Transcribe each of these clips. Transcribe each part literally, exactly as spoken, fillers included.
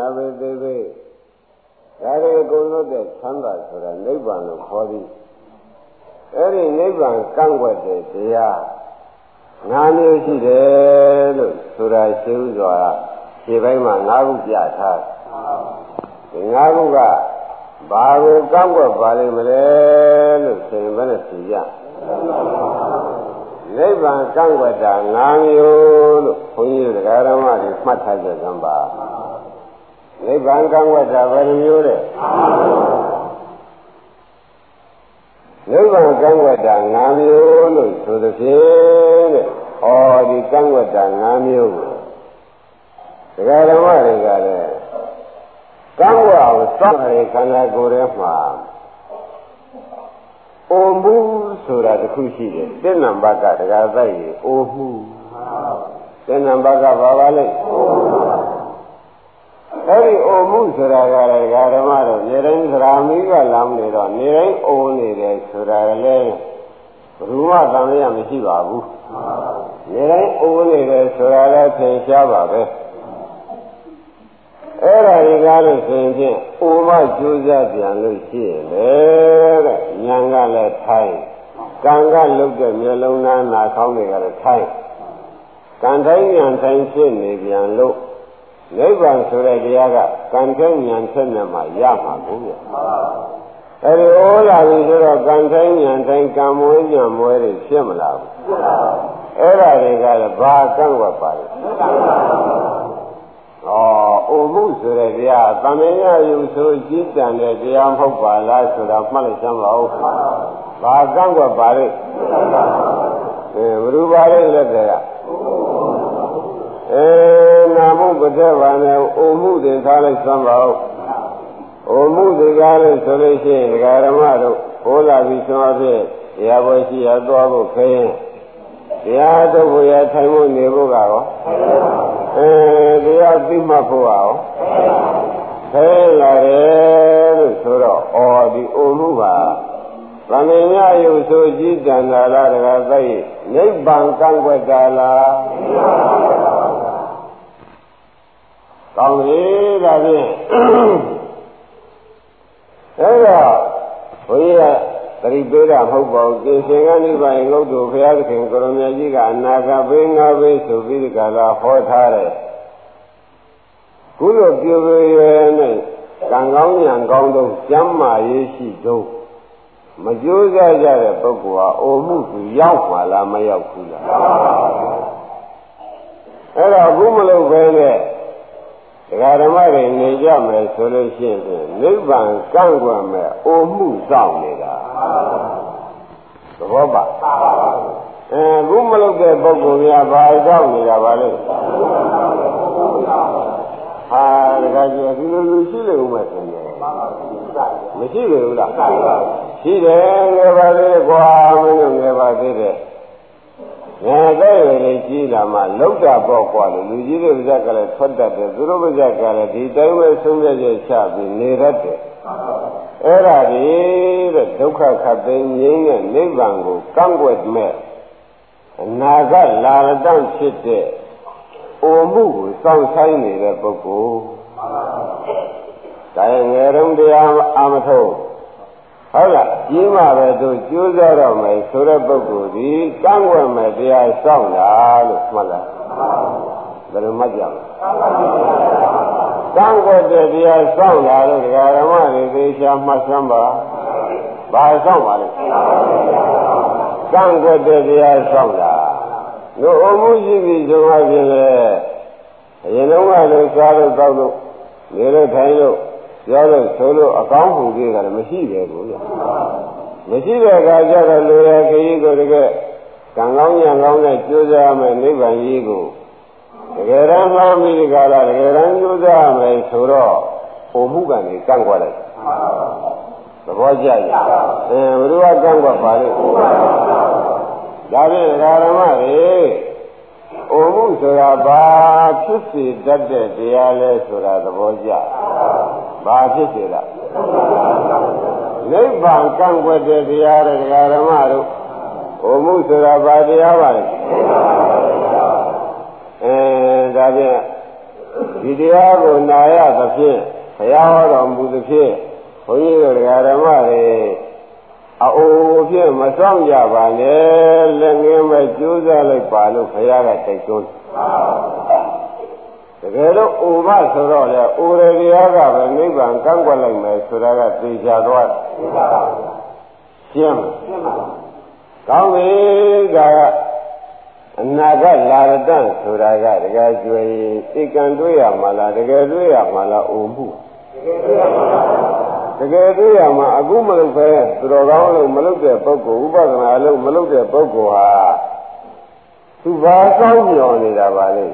နာဘေသေးသေးဒါတွေအကုန်လုံးတဲ့ချမ်းသာဆိုတာနိဗ္ဗာန်လို့ခေါ်သည်အဲ့ဒီနိဗ္ဗာန်ကန့်ကွက်တဲ့တရားငါးမျိုးရှိတယ်လို့ဆိုတာရှိဥစွာခြေပိုင်းမှာငါးခုပြထားဒီငါးခုကဘာကိုကန့်ကွက်ပါလိမ့်မလဲလို့ဆိုရင်ဘယ်နဲ့ဖြေရနိဗ္ဗာန်ကန့်ကွက်တာငါးမျိုးလို့ဘုန်းကြီးတို့ဓမ္မတွေမှတ်ထားကြသံပါနိဗ္ဗာန်ကန့်ကွက်တာဘယ်လိုမျိုးလဲနိဗ္ဗာန်ကန့်ကွက်တာငါးမျိုးလို့ဆိုသဖြင့်တဲ့ဟောဒီကန့်ကွက်တာငါးမျိုးကိုဓမ္မတွေကလည်းကန့်ကွက်အောင်စောင့်ရခန္ဓာကိုယ်ထဲမှာအိုမှုဆိုတာတစ်ခုရှိတယ်တဲ့နံပါတ်ကတကားတိုက်ရေအိုမှုတဲ့နံပါတ်ကဘာပါလဲအဲ့ဒီအိုမှုဆိုတာကလည်းဓမ္မတို့နေတိုင်းသရာမိကလမ်းနေတော့နေတိုင်းအိုနေတယ်ဆိုတာလည်းဘယ်သူမှသံသယမရှိပါဘူးနေတိုင်းအိုနေတယ်ဆိုတာလည်းသင်ရှားပါပဲအဲ့ဒါဒီကားလို့ဆိုရင်ဖြင့်အိုမှကြိုးစားပြန်လို့ရှိရင်လေတဲ့ဉာဏ်ကလည်းထိုင်ကံကလုတ်တဲ့မျိုးလုံးသားနာခေါင်းတွေကလည်းထိုင်ကံထိုင်ဉာဏ်ထိုင်ဖြစ်နေပြန်လို့နိဗ္ဗာန်ဆိုတဲ့တရားကကံထိုင်ဉာဏ်ဖြစ်နေမှရမှာကိုပြအဲ့ဒီဩလာပြီဆိုတော့ကံထိုင်ဉာဏ်ထိုင်ကံမွေးဉာဏ်မွေးတွေဖြစ်မလားဘူးအဲ့ဒါတွေကလည်းဘာကန့်ကွက်ပါလဲဩအိုမှုဆိုတဲ့တရားသံဃာယုဆိုကြီးတန်တဲ့တရားမဟုတ်ပါလားဆိုတာမှတ်လိုက်စမ်းပါဦးဘာကန့်ကွက်ပါလဲအဲဘယ်လိုပါလဲလက်တွေကအဲနာမှုပဋ္ဌာန်နဲ့အိုမှုတွေထားလိုက်စမ်းပါဦးအိုမှုတွေကားလို့ဆိုလို့ရှိရင်ဓမ္မတို့ဟောလာပြီးဆိုအဖြစ်တရားပွဲရှိရသွားဖို့ခရင်တရားထုတ်ဖို့ရထိုင်ဖို့နေဖို့ကရောအဲတရားသိမှတ်ဖို့ရောခဲလာတယ်လို့ဆိုတော့အော်ဒီအိုမှုပါဗန္ဓညယုဆိုကြည်တန်တာလားတကားသိနိဗ္ဗာန်ကန့်ကွက်တာလားကောင်းပြီဒါဖြင့်အဲ့တော့ဘုရားသတိပေးတာမဟုတ်ပါဘူးကိရှင်ကနိဗ္ဗာန်ငုတ်တို့ဘုရားသခင်ကိုရမကြီးကအနာဂတ်ဘေးငါဘေးဆိုပြီးဒီကလာဟောထားတယ်ကုသိုလ်ပြုပေရဲ့နဲ့ကံကောင်းဉာဏ်ကောင်းသောကျမ်းမာရေးရှိသောမကြိုးစားကြတဲ့ပုဂ္ဂိုလ်ဟာအိုမှုသူရောက်ပါလားမရောက်ဘူးလားအဲ့တော့အခုမလုပ်ဘဲနဲ့ဒကာဓမ္မတွေနေကြမယ်ဆိုလို့ရှိရင်နိဗ္ဗာန်ကန့်ကွက်မယ်အိုမှုစောင့်နေတာသဘောပါအဲအခုမလုပ်တဲ့ပုဂ္ဂိုလ်များဘာစောင့်နေတာပါလဲဟာဒကာကြီးဒီလိုလူရှိလို့မှဆင်းတယ်မရှိဘူးလားရှိတယ်ငယ်ပါသေးကွာမင်းတို့ငယ်ပါသေးတယ်ငယ်တဲ့ရည်ကြီးလာမှလောက်တာပေါ့ကွာလို့လူကြီးတွေပါးကလည်းထွက်တတ်တယ်သူတို့ပါးကလည်းဒီတိုင်းပဲဆုံးဖြတ်ချက်ချပြီးနေတတ်တယ်အဲ့ဒါဒီတဲ့ဒုက္ခခတ်သိငြိမ်းတဲ့နိဗ္ဗာန်ကိုကန့်ကွက်မဲ့အနာဂတ်လာတတ်ဖြစ်တဲ့အိုမှုကိုစောင့်ဆိုင်နေတဲ့ပုဂ္ဂိုလ်ဒါရင်ငယ်တုန်းတရားအာမထုတ်ဟုတ်လားကြီးမှပဲသူကျိုးစားတော့မယ်ဆိုတဲ့ပုဂ္ဂိုလ်ဒီကန့်ကွက်မယ်တရားစောင့်တာလို့မှတ်လားဘယ်လိုမှတ်ကြမလဲကန့်ကွက်တဲ့တရားစောင့်တာလို့ဓမ္မတွေသေချာမှတ်စမ်းပါဘာစောင့်ပါလဲကန့်ကွက်တဲ့တရားစောင့်တာတို့အမှုရှိပြီဆိုမှပြင်လေအရင်တော့ကလည်းစားလို့တောက်လို့နေလို့ထိုင်လို့ပြောလို့ဆိုလို့အကောင်းမှုတွေကလည်းမရှိတယ်ကိုဗျမရှိတဲ့အခါကျတော့လူရဲ့ခရီးကိုတကယ်ကံကောင်းညံကောင်းနဲ့ကြိုးစားမယ်နိဗ္ဗာန်ကြီးကိုတကယ်တမ်းမှမိဒီကလာတကယ်တမ်းကြိုးစားမယ်ဆိုတော့ဟိုမှုကံကြီးကန့်ကွက်လိုက်သဘောကျရဲ့အဲဘုရားကန့်ကွက်ပါလေဒါဖြင့်ဓမ္မတွေအိုမှုဆိုတာဘာဖြစ်စေတတ်တဲ့တရားလဲဆိုတာသဘောကျဘာဖြစ်စေလားနိဗ္ဗာန်ကန့်ကွက်တဲ့တရားတွေဓမ္မတို့အိုမှုဆိုတာဘာတရားပါလဲအဲဒါဖြင့်ဒီတရားကိုနာရသဖြင့်ဘုရားဟောတော်မူသဖြင့်ဘုန်းကြီးတို့ဓမ္မတွေအအိုးဖြင့်မဆောင်ကြပါနဲ့လက်ငင်းမဲ့ကြိုးစားလိုက်ပါလို့ဘုရားကတိုက်တွန်းတကယ်လို့ဥပဆိုတော့လေဥရတရားကပဲနိဗ္ဗာန်ကန့်ကွက်လိုက်မယ်ဆိုတာကသိကြသွားတယ်ရှင်းပါကောင်းပြီကအနာဂတ်လာရတန်ဆိုတာကတကယ်ကျွေဧကံတွေ့ရမှာလားတကယ်တွေ့ရမှာလားဥမှုတကယ်တွေ့ရမှာအခုမလုပ်ပဲသူတော်ကောင်းလို့မလုပ်တဲ့ပုဂ္ဂိုလ်ဥပဒနာလို့မလုပ်တဲ့ပုဂ္ဂိုလ်ဟာသူဘာစောင့်မျှော်နေတာပါလဲ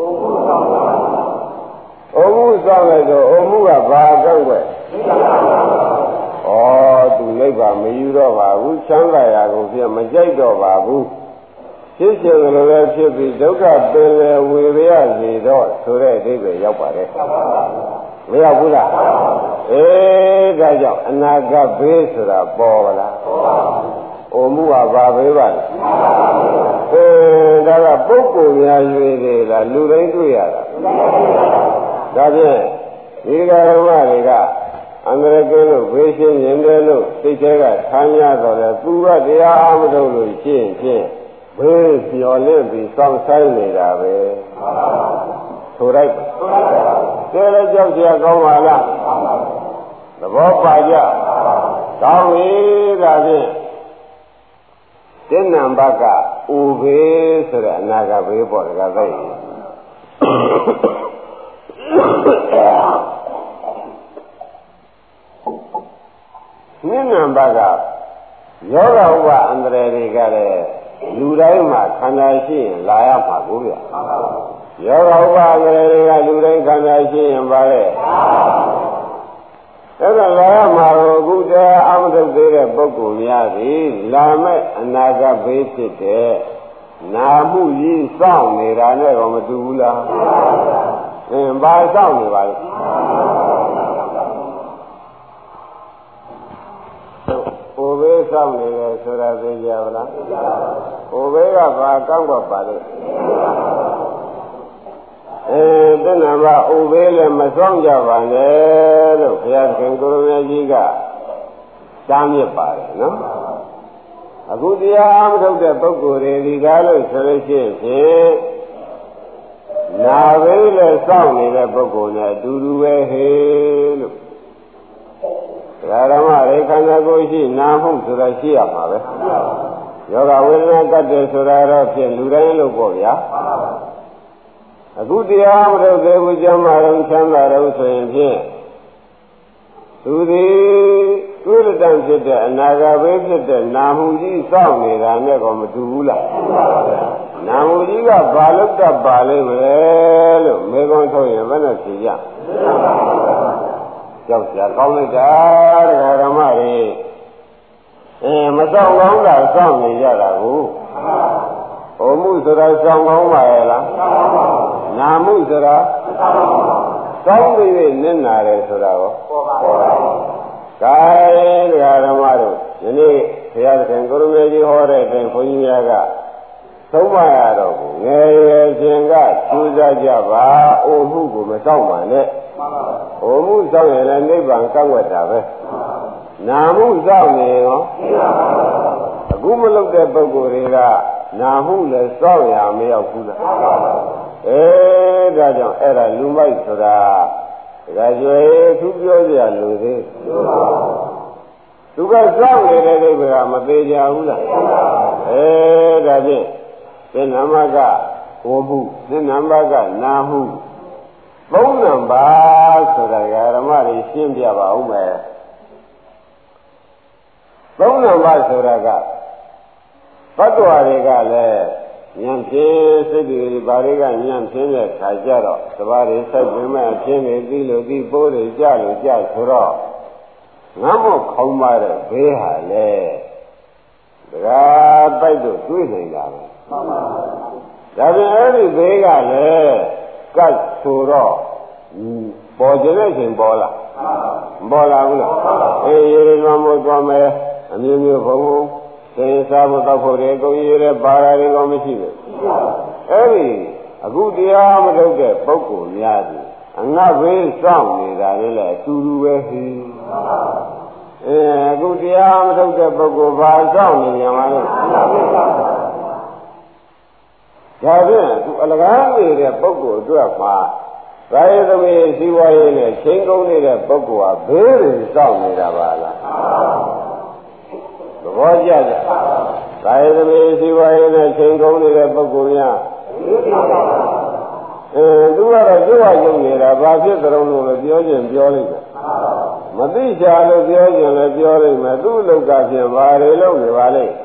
အမှုစောင့်လိုက်တော့အမှုကဘာကောက်ွယ်ဩသူလိုက်ပါမယူတော့ပါဘူးချမ်းသာရာကိုပြမကြိုက်တော့ပါဘူးဖြစ်ချင်တယ်လို့လည်းဖြစ်ပြီးဒုက္ခပင်လေဝေရစီတော့ဆိုတဲ့အဓိပ္ပာယ်ရောက်ပါတယ်မရောက်ဘူးလားအေးဒါကြောင့်အနာဂတ်ဘေးဆိုတာပေါ်ပါလားအိုမှုကဘာဘေးပါလဲအေးဒါကပုဂ္ဂိုလ်များရွေတွေလားလူတိုင်းတွေ့ရတာဒါဖြင့်ဒီကရမတွေကအန္တရာယ်ကင်းလို့ဘေးရှင်းရင်တယ်လို့စိတ်ထဲကဆန်းရတော့လေသူကတရားအားမထုတ်လို့ရှင်းရှင်းဘေးပြော်လင့်ပြီးစောင့်ဆိုင်နေတာပဲဆိုလိုက်ကဲလည်းကြောက်ကြကောင်းပါလားသဘောပါကြကောင်းပြီဒါဖြင့်တင်းနံပါတ်ကဥဘေးဆိုတဲ့အနာဂတ်ဘေးပေါ်တကသိနိနံပါတ်ကယောဂဥပအန္တရာယ်တွေကလည်းလူတိုင်းမှာခန္ဓာရှိရင်လာရမှာကိုဗျာယောဂဥပအန္တရာယ်တွေကလူတိုင်းခန္ဓာရှိရင်ပါလေအဲ့ဒါလာရမှာကိုအခုတည်းအမထုတ်သေးတဲ့ပုဂ္ဂိုလ်များသည်လာမဲ့အနာဂတ်ဘေးဖြစ်တဲ့နာမှုကြီးစောင့်နေတာနဲ့တော့မတူဘူးလားအင်းဘာစောင့်နေပါလဲဟိုဘေးစောင့်နေတယ်ဆိုတာသိကြပါလားဟိုဘေးကဘာကောက်တော့ပါလဲအဲတဏ္ဍာဘာဥဘေးလည်းမဆောင်ကြပါနဲ့လို့ဘုရားခင်ကိုရမကြီးကတားမြစ်ပါတယ်နော်အခုတရားအားမထုတ်တဲ့ပုဂ္ဂိုလ်တွေဒီကားလို့ဆိုလို့ရှိရင်နာဘေးလည်းစောင့်နေတဲ့ပုဂ္ဂိုလ်နဲ့အတူတူပဲဟေးလို့ဓမ္မရေခန္ဓာကိုယ်ရှိနာမှုဆိုတာရှိရမှာပဲယောဂဝေဒနာကတ်တယ်ဆိုတာတော့ဖြင့်လူတိုင်းလို့ပေါ့ဗျာအခုတရားမထုတ်သေးဘူးကျမ်းမာတော့ချမ်းသာတော့ဆိုရင်ဖြင့်သူသည်ကုသတံဖြစ်တဲ့အနာဂတ်ပဲဖြစ်တဲ့နာမှုကြီးစောင့်နေတာနဲ့တော့မတူဘူးလားနာမှုကြီးကဘာလို့တတ်ပါလိမ့်မလဲလို့မေခွန်းထုတ်ရင်ဘယ်နဲ့ဖြေကြကြောက်ကြကောင်းလိုက်တာတရားဓမ္မတွေအဲမဆောင်ကောင်းတာစောင့်နေကြတာကိုဟိုမှုဆိုတာဆောင်ကောင်းပါရဲ့လားနာမှုဆိုတာကောင်းပြီနစ်နာတယ်ဆိုတာရောပေါ်ပါဘူး။ဒါတရားဓမ္မတို့ယနေ့ဘုရားသခင်ကိုရမေကြီးဟောတဲ့အတိုင်းဘုန်းကြီးများကသုံးပါရတော့ကိုငယ်ရွယ်ခြင်းကကျူးစားကြပါအိုမှုကိုမဆောင်ပါနဲ့။အိုမှုဆောင်ရင်လည်းနိဗ္ဗာန်ကန့်ွက်တာပဲ။နာမှုဆောင်နေရောအခုမလုပ်တဲ့ပုဂ္ဂိုလ်တွေကနာမှုလည်းစောင့်ရမရောက်ဘူးလားအဲဒါကြောင့်အဲ့ဒါလူမိုက်ဆိုတာဒါကြွယ်သူပြောကြလူသေးသူကစောင့်နေတဲ့ဒိဗ္ဗကမသေးကြဘူးလားအဲဒါဖြင့်သင်္နမကဟောမှုသင်္နမကနာမှုသုံးနံပါတ်ဆိုတာဓမ္မတွေရှင်းပြပါဦးမယ်သုံးနံပါတ်ဆိုတာကဘတ်တော်တွေကလည်းဉာဏ်ဖြင့်စိတ်တွေဘာတွေကဉာဏ်ဖြင့်တဲ့ခါကြတော့သဘာဝစိုက်ဝင်မဲ့အဖြင့်တွေပြီးလို့ပြီးပိုးတွေကြလို့ကြဆိုတော့ငါမို့ခေါင်းပါတဲ့ဘေးဟာလေဒါကပိုက်တော့တွေးနေတာပဲဒါပြင်အဲ့ဒီဘေးကလည်းကတ်ဆိုတော့ပေါ်ကျတဲ့အချိန်ပေါ်လာမပေါ်လာဘူးလားအေးရေရမမို့သွားမယ်အမျိုးမျိုးဘုံဘုံသင်္စားဖို့တောက်ဖို့တွေအကုန်ရတဲ့ပါရာတွေကမရှိဘူးအဲ့ဒီအခုတရားမထုတ်တဲ့ပုဂ္ဂိုလ်များသည်အငတ်ဘေးစောင့်နေတာလည်းအတူတူပဲဟိအဲအခုတရားမထုတ်တဲ့ပုဂ္ဂိုလ်ဘာစောင့်နေကြမှာလဲဒါဖြင့်အခုအလကားနေတဲ့ပုဂ္ဂိုလ်အတွက်မှာဘာယသမီးစီဝါရေးနဲ့ချိန်ကုန်နေတဲ့ပုဂ္ဂိုလ်ဟာဘေးတွေစောင့်နေတာပါလားသဘောကျကြဘာယသမီးစီဝါရေးနဲ့ချိန်ကုန်နေတဲ့ပုဂ္ဂိုလ်များအဲသူကတော့ကျွတ်ရုံနေတာဘာဖြစ်ကြုံလို့လဲပြောခြင်းပြောလိုက်တယ်မသိချာလို့ပြောခြင်းလည်းပြောလိုက်မယ်သူ့လောက်ကဖြင့်ဘာတွေလုပ်နေပါလိမ့်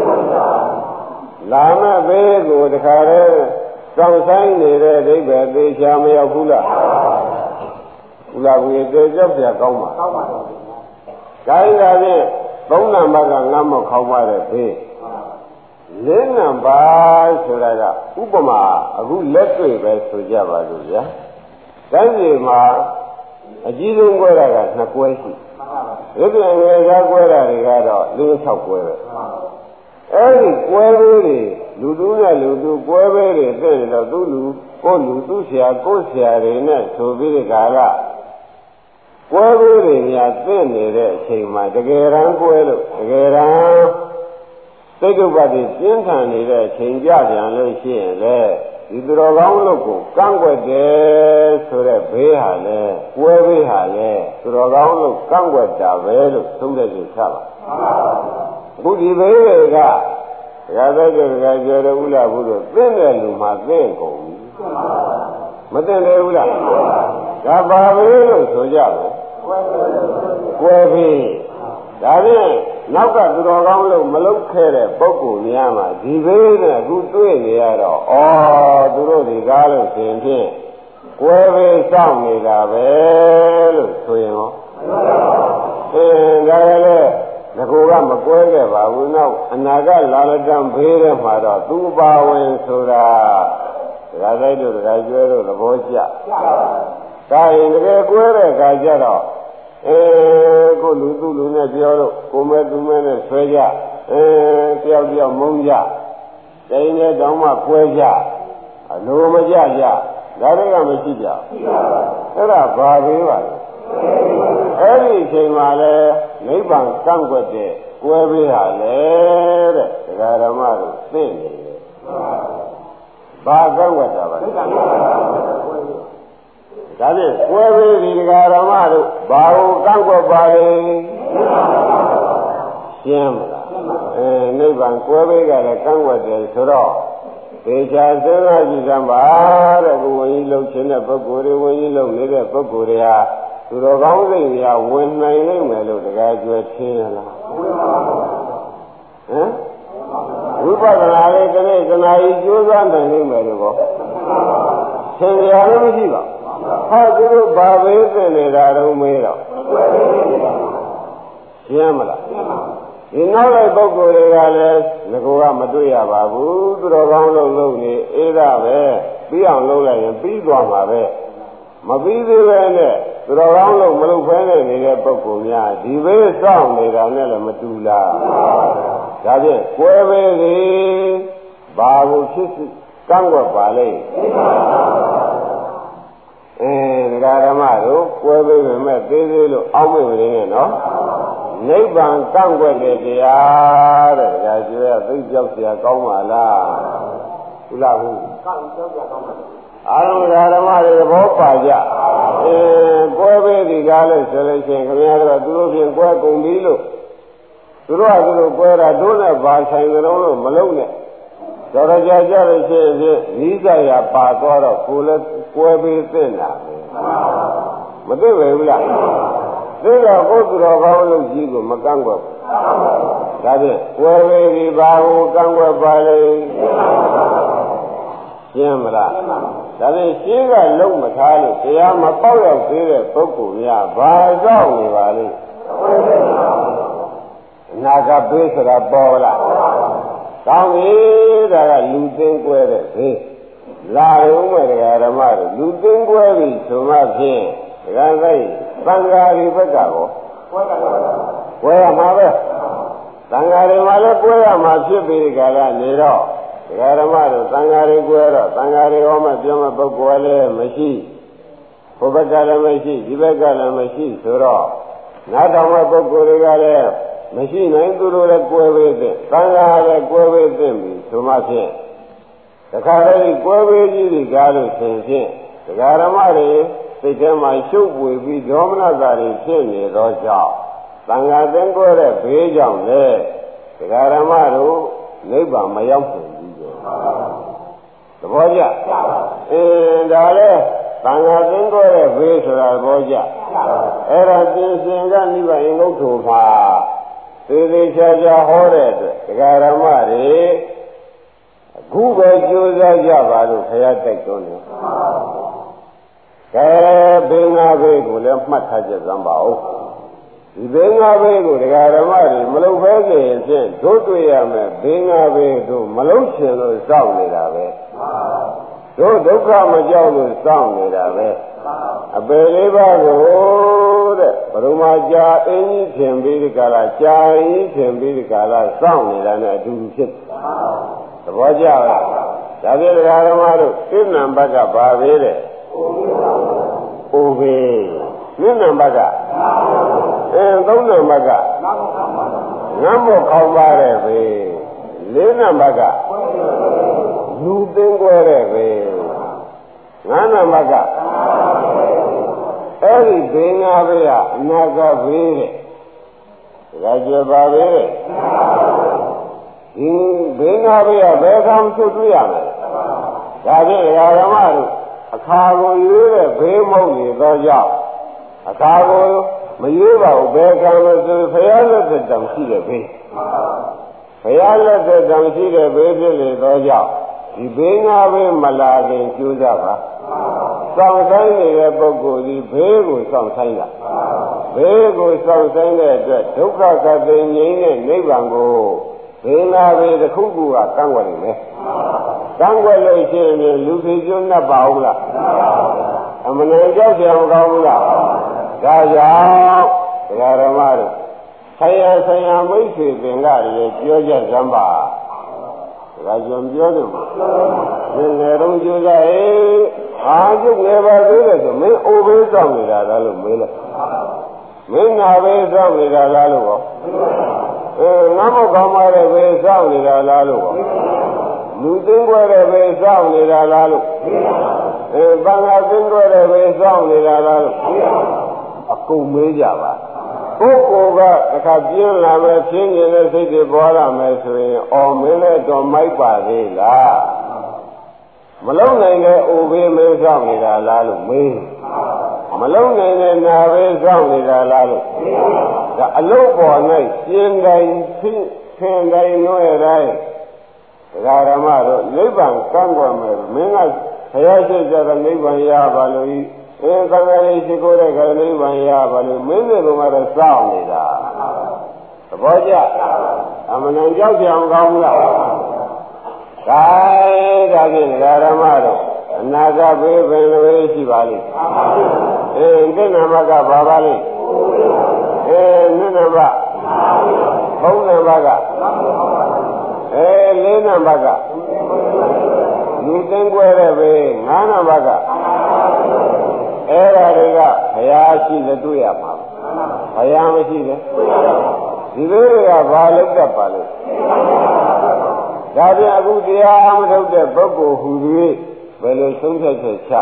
လာမဲ့ဘေးကိုတခါတည်းစောင့်ဆိုင်နေတဲ့အဓိပ္ပာယ်သေချာမရောက်ဘူးလားဘုရားကြီးသေကြောက်ပြကောင်းပါကောင်းပါတော့ဒါကြတာဖြင့်သုံးနံပါတ်ကငတ်မောက်ခေါင်းပါတဲ့ဘေးလေးနံပါတ်ဆိုတာကဥပမာအခုလက်တွေ့ပဲဆိုကြပါလို့ဗျာ။တိုင်းပြည်မှာအကြီးဆုံးကွဲတာကနှစ်ကွဲရှိ။ဒီပြင်ငယ်သားကွဲတာတွေကတော့လေး၆ကွဲပဲ။အဲဒီကွဲသေးတွေလူတူးနဲ့လူတူးကွဲသေးတွေတဲ့တော့သူ့လူကိုလူသူ့ဆရာကိုဆရာတွေနဲ့ဆိုပြီးဒီကကကွဲသေးတွေများသိနေတဲ့အချိန်မှာတကယ်တမ်းကွဲလို့တကယ်တမ်းစိတ်ဒုက္ခတွေပြင်းထန်နေတဲ့အချိန်ကြပြန်လို့ရှိရင်လေဒီသူတော်ကောင်းလို့ကိုကန့်ကွက်တယ်ဆိုတဲ့ဘေးဟာလေကွဲဘေးဟာလေသူတော်ကောင်းလို့ကန့်ကွက်တာပဲလို့သုံးတဲ့စိတ်ချပါအခုဒီဘေးတွေကဒကာသက်တဲ့ဒကာကျော်တဲ့ဥလာဘူးတို့သိတဲ့လူမှသိကုန်ပြီမသိတယ်ဘူးလားဒါပါပဲလို့ဆိုကြတယ်ကွဲဘေးဒါဖြင့်နောက်ကသူတော်ကောင်းလို့မလုပ်ခဲ့တဲ့ပုဂ္ဂိုလ်များမှာဒီဘေးနဲ့အခုတွေ့နေရတော့ဩသူတို့ဒီကားလို့ရှင်ဖြင့်ကွဲဘေးစောင့်နေတာပဲလို့ဆိုရင်ရောအင်းဒါလည်းငကိုကမကွဲခဲ့ပါဘူးနောက်အနာကလာလတံဘေးထဲမှာတော့သူပါဝင်ဆိုတာဒကာဆိုင်တို့ဒကာကျွဲတို့သဘောကျဒါရင်တကယ်ကွဲတဲ့အခါကျတော့အဲကိုလူသူလူနဲ့ပြောလို့ကိုမဲသူမဲနဲ့ဆွဲကြအဲတယောက်တယောက်မုန်းကြတိုင်းနဲ့တောင်မှကွဲကြအလိုမကြကြဒါတွေကမရှိကြအဲ့ဒါဘာသေးပါလဲအဲ့ဒီအချိန်မှာလဲနိဗ္ဗာန်ကန့်ကွက်တဲ့ကွဲပေးဟာလေတဲ့ဒကာဓမ္မတို့သိနေတယ်ဘာကန့်ကွက်တာပါလဲဒါဖြင့်ကွဲပေးဒီဒကာဓမ္မတို့ဘာကိုကန့်ကွက်ပါလဲရှင်းမလားအဲနိဗ္ဗာန်ကွဲပေးကြတယ်ကန့်ကွက်တယ်ဆိုတော့သေချာစဉ်းစားကြည့်စမ်းပါတဲ့ကိုဝင်းကြီးလှုပ်ခြင်းတဲ့ပုဂ္ဂိုလ်တွေဝင်းကြီးလှုပ်နေတဲ့ပုဂ္ဂိုလ်တွေဟာသူတော်ကောင်းစိတ်များဝင်နိုင်လိမ့်မယ်လို့တကယ်ကြွယ်ထင်လားဟမ်ဝိပဿနာလေးတစ်နေ့တစ်နာရီကြိုးစားနိုင်လိမ့်မယ်လို့ပေါ့သင်ရလည်းမရှိပါဟာသူတို့ဘာပဲသိနေတာတော့မေးတော့ရှင်းမလားဒီနောက်လိုက်ပုဂ္ဂိုလ်တွေကလည်းငကိုကမတွေ့ရပါဘူးသူတော်ကောင်းလုံးလုံးနေအေးဒါပဲပြီးအောင်လုပ်လိုက်ရင်ပြီးသွားမှာပဲမပြီးသေးပဲနဲ့သူတော်ကောင်းလုံးမလုပ်ဖဲနဲ့နေတဲ့ပုဂ္ဂိုလ်များဒီဘေးစောင့်နေတာနဲ့လည်းမတူလားဒါဖြင့်ကွဲဘေးလေဘာကိုဖြစ်ကန့်ကွက်ပါလိမ့်အဲဒကာဓမ္မတို့ကွဲဘေးပဲမဲ့သေးသေးလို့အောက်မေ့မနေနဲ့နော်နိဗ္ဗာန်ကန့်ကွက်တဲ့တရားတဲ့ဒါကျွေးသိကြောက်เสียကောင်းပါလားဟုတ်လားဘူးကောင်းကြောက်ကြကောင်းပါလားအာရုံဓမ္မတွေသဘောပါကြအဲကွဲပေးဒီကားလို့ဆိုလို့ရှိရင်ခင်ဗျားတို့သူတို့ဖြင့်ကွဲကုန်ပြီလို့သူတို့ကသူတို့ကွဲတာတို့နဲ့ဘာဆိုင်ကြတော့လို့မလုံးနဲ့တော်တော်ကြာကြလို့ရှိရင်ဤစရာပါသွားတော့ကိုယ်လည်းကွဲပေးသိတာပဲမသိပဲဘူးလားသိတော့ကိုယ်သူတော်ကောင်းလို့ကြီးကိုမကန့်ကွက်ဘူးဒါဖြင့်ကွဲပေးဒီဘာကိုကန့်ကွက်ပါလဲရှင်းမလားဒါဖြင့်ရှင်းကလုံးမထားလို့တရားမပေါက်ရောက်သေးတဲ့ပုဂ္ဂိုလ်များဘာကြောင့်နေပါလိမ့်အနာဂတ်ဘေးဆိုတာပေါ်လာကောင်းပြီဒါကလူသိင်းကွဲတဲ့ဘေးလာရုံမဲ့တရားဓမ္မတွေလူသိင်းကွဲပြီဆိုမှဖြင့်ဒါကသိသံဃာတွေဘက်ကကောကွဲတာကွဲရမှာပဲသံဃာတွေမှာလည်းကွဲရမှာဖြစ်ပြီးကြလားနေတော့တရားဓမ္မတို့သံဃာတွေကိုတော့သံဃာတွေဟောမှပြောမှပုဂ္ဂိုလ်လည်းမရှိဘုဘကလည်းမရှိဒီဘက်ကလည်းမရှိဆိုတော့နားထောင်မဲ့ပုဂ္ဂိုလ်တွေကလည်းမရှိနိုင်သူတို့လည်းကွဲပေးတဲ့သံဃာလည်းကွဲပေးတဲ့ပြီဆိုမှဖြင့်တခါတည်းကွဲပေးကြီးတွေကားလို့ရှင်ဖြင့်တရားဓမ္မတွေစိတ်ထဲမှာရှုပ်ပွေပြီးဒေါမနတာတွေဖြစ်နေသောကြောင့်သံဃာသင်္ကောတဲ့ဘေးကြောင့်လေတရားဓမ္မတို့နိဗ္ဗာန်မရောက်နိုင်ဘူးကြောသဘောကျအင်းဒါလေသံဃာသင်္ကောတဲ့ဘေးဆိုတာသဘောကျအဲ့ဒါပြင်ရှင်ကနိဗ္ဗာန်ငုတ်ထုမှာသေသေးချာချာဟောတဲ့အတွက်တရားဓမ္မတွေအခုပဲကြိုးစားကြပါလို့ခရတိုက်တွန်းတယ်ကဲဘေးငါဘေးကိုလည်းမှတ်ထားကြစမ်းပါဦးဒီဘေးငါဘေးကိုတရားဓမ္မတွေမလုပ်ဖဲကြရင်ဖြင့်တို့တွေ့ရမယ်ဘေးငါဘေးတို့မလုံးချင်လို့စောင့်နေတာပဲတို့ဒုက္ခမကြောက်လို့စောင့်နေတာပဲအပေလေးပါးကိုတဲ့ဘုရုမာကြာအင်းကြီးထင်ပြီးဒီကလာကြာအင်းကြီးထင်ပြီးဒီကလာစောင့်နေတာနဲ့အတူတူဖြစ်သဘောကျလားဒါဖြင့်တရားဓမ္မတို့သိဏံဘက်ကပါသေးတယ်အိုဘေးမျက်နှာဘက်ကအဲသုံးနှံဘက်ကငမ်းဖို့ခေါင်းပါတဲ့ဘေးလေးနှံဘက်ကလူသိင်းကွဲတဲ့ဘေးငါးနှံဘက်ကအဲ့ဒီဘေးငါဘေးကအနာကဘေးတဲ့ဒါကြွယ်ပါဘေးတဲ့ဒီဘေးငါဘေးကဘယ်ကောင်ချုပ်တွေ့ရမလဲဒါဖြင့်ဓမ္မတို့အခါကိုရွေးတဲ့ဘေးမုံနေသောကြောင့်အခါကိုမရွေးပါဘူးဘယ်ကံလို့ဆိုဖရာလက်သက်တောင်ရှိတဲ့ဘေးဖရာလက်သက်တောင်ရှိတဲ့ဘေးဖြစ်လေသောကြောင့်ဒီဘေးငါဘေးမလာခင်ကြိုးစားပါစောင့်ဆိုင်နေတဲ့ပုဂ္ဂိုလ်ဒီဘေးကိုစောင့်ဆိုင်တာဘေးကိုစောင့်ဆိုင်တဲ့အတွက်ဒုက္ခကတိငြိမ်းတဲ့နိဗ္ဗာန်ကိုဘေးငါဘေးတစ်ခုခုကကန့်ကွက်နေမယ်ကန့်ကွက်လို့ရှိရင်လူဖြေကျွန်းတ်ပါဦးလားအမှန်တကြောက်ကြမကောင်းဘူးလားဒါကြောင့်တရားဓမ္မတို့ဆရာဆရာမိတ်ဆွေသင်္ကတွေပြောကြစမ်းပါဒါကြောင့်ပြောတယ်ဒီငယ်တော့ကြိုးစားဟေးအားကျုပ်ငယ်ပါသေးတယ်ဆိုမင်းအိုဘေးစောင့်နေတာလားလို့မေးလိုက်မင်းငါဘေးစောင့်နေတာလားလို့ဟောအဲငါမကောင်းပါတဲ့ဘေးစောင့်နေတာလားလို့ဟောလူသိင်းွယ်တဲ့ဘေးစောင့်နေတာလားလို့အဲဘင်္ဂါသိင်းွယ်တဲ့ဘေးစောင့်နေတာလားလို့အကုန်မေးကြပါပုဂ္ဂိုလ်ကအခါပြင်းလာမယ်ဖြင်းနေတဲ့စိတ်တွေပေါ်လာမယ်ဆိုရင်အော်မင်းလည်းတော့မိုက်ပါသေးလားမလုံးနိုင်တဲ့အိုဘေးမေးစောင့်နေတာလားလို့မေးမလုံးနိုင်တဲ့နာဘေးစောင့်နေတာလားလို့ဒါအလုံးပေါ်၌ပြင်းတိုင်းဖြင်းထင်တိုင်းနှွဲတိုင်းတရားဓမ္မတို့နိဗ္ဗာန်ကန့်ကွက်မယ်မင်းကဘုရားရှိခိုးတဲ့နိဗ္ဗာန်ရပါလို့ဤအဲသံဃာရေးရှိခိုးတဲ့ခရနိဗ္ဗာန်ရပါလို့မင်းတွေကတော့စောင့်နေတာသဘောကျအမှန်တန်ကြောက်ကြအောင်ကောင်းဘူးလားဒါဒါဖြင့်တရားဓမ္မတို့အနာဂတ်ဘေးဘယ်လိုရှိပါလိမ့်အဲဒီနမကဘာပါလိမ့်အဲနိနမဘုံနမကအဲလေးနံပါတ်ကလူသိန်းကွဲတဲ့ပဲငါးနံပါတ်ကအဲ့ဒါတွေကဘုရားရှိတဲ့တွေ့ရမှာဘုရားမရှိတဲ့ဒီလိုတွေကဘာလို့တတ်ပါလဲဒါပြန်အခုတရားအမထုတ်တဲ့ပုဂ္ဂိုလ်ဟူသည်ဘယ်လိုဆုံးဖြတ်ချက်ချ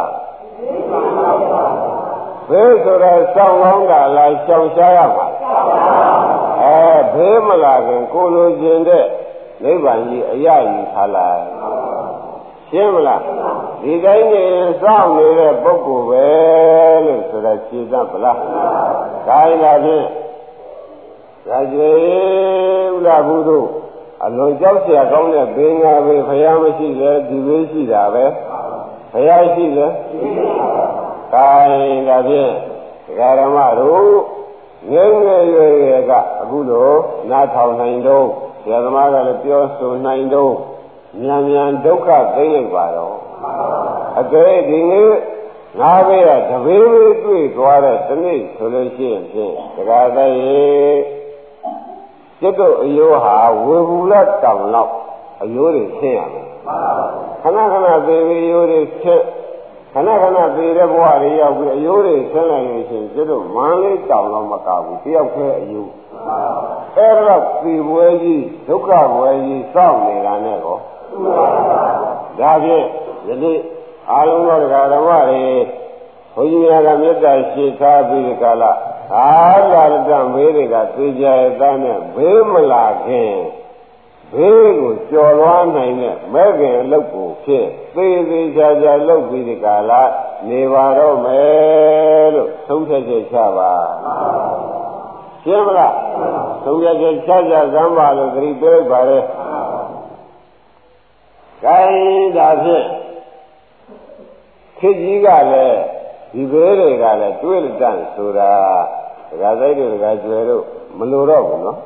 ဘေးဆိုတော့စောင်းကောင်းတာလားရှောင်ရှားရမှာအဲဘေးမလာခင်ကိုလိုချင်တဲ့နိဗ္ဗာန်ကြီးအရယူထားလိုက်ရှင်းမလားဒီတိုင်းနေစောင့်နေတဲ့ပုဂ္ဂိုလ်ပဲလို့ဆိုတာရှင်းသတ်ပလားဒါရင်လာဖြင့်ဒါကျေဥလာဘူးတို့အလွန်ကြောက်เสียကောင်းတဲ့ဘေးငါပဲဘုရားမရှိလေဒီဘေးရှိတာပဲဘုရားရှိလေဒါရင်လာဖြင့်ဒကာဓမ္မတို့ငယ်ငယ်ရွယ်ရွယ်ကအခုလိုနားထောင်နိုင်တော့ဆရာသမားကလည်းပြောဆိုနိုင်တော့မြန်မြန်ဒုက္ခသိလိုက်ပါတော့အကယ်ဒီနေ့ငါပဲကတပည့်လေးတွေ့သွားတဲ့ဒီနေ့ဆိုလို့ရှိရင်ဖြင့်ဒကာသားရေစိတ်တို့အယောဟာဝေဘူးလတောင်လောက်အယိုးတွေဆင်းရမယ်ခဏခဏသေပြီးအယိုးတွေဆင်းခဏခဏသေတဲ့ဘဝတွေရောက်ပြီးအယိုးတွေဆင်းလိုက်လို့ရှိရင်ကျတော့မန်းလေးတောင်တော့မကဘူးတယောက်ခဲအယိုးအဲ့တော့သေပွဲကြီးဒုက္ခပွဲကြီးစောင့်နေတာနဲ့ကောဒါဖြင့်ယနေ့အာလုံးသောဓမ္မတွေဘုန်းကြီးများကမေတ္တာရှိထားပြီးဒီကလာအာလာတံဘေးတွေကသိကြရတဲ့နဲ့ဘေးမလာခင်ဘေးကိုကျော်လွှားနိုင်တဲ့မဲ့ခင်အလုပ်ကိုဖြစ်သေးသေးချာချာလုပ်ပြီးဒီကလာနေပါတော့မယ်လို့သုံးထက်ချက်ချပါရှင်းမလားသုံးထက်ချက်ချချစမ်းပါလို့သတိပေးပါလေခိုင်းဒါဖြင့်ခေကြီးကလည်းဒီဘေးတွေကလည်းတွေးလက်တန့်ဆိုတာဒကာစိတ်တို့ဒကာကျွယ်တို့မလိုတော့ဘူးနော်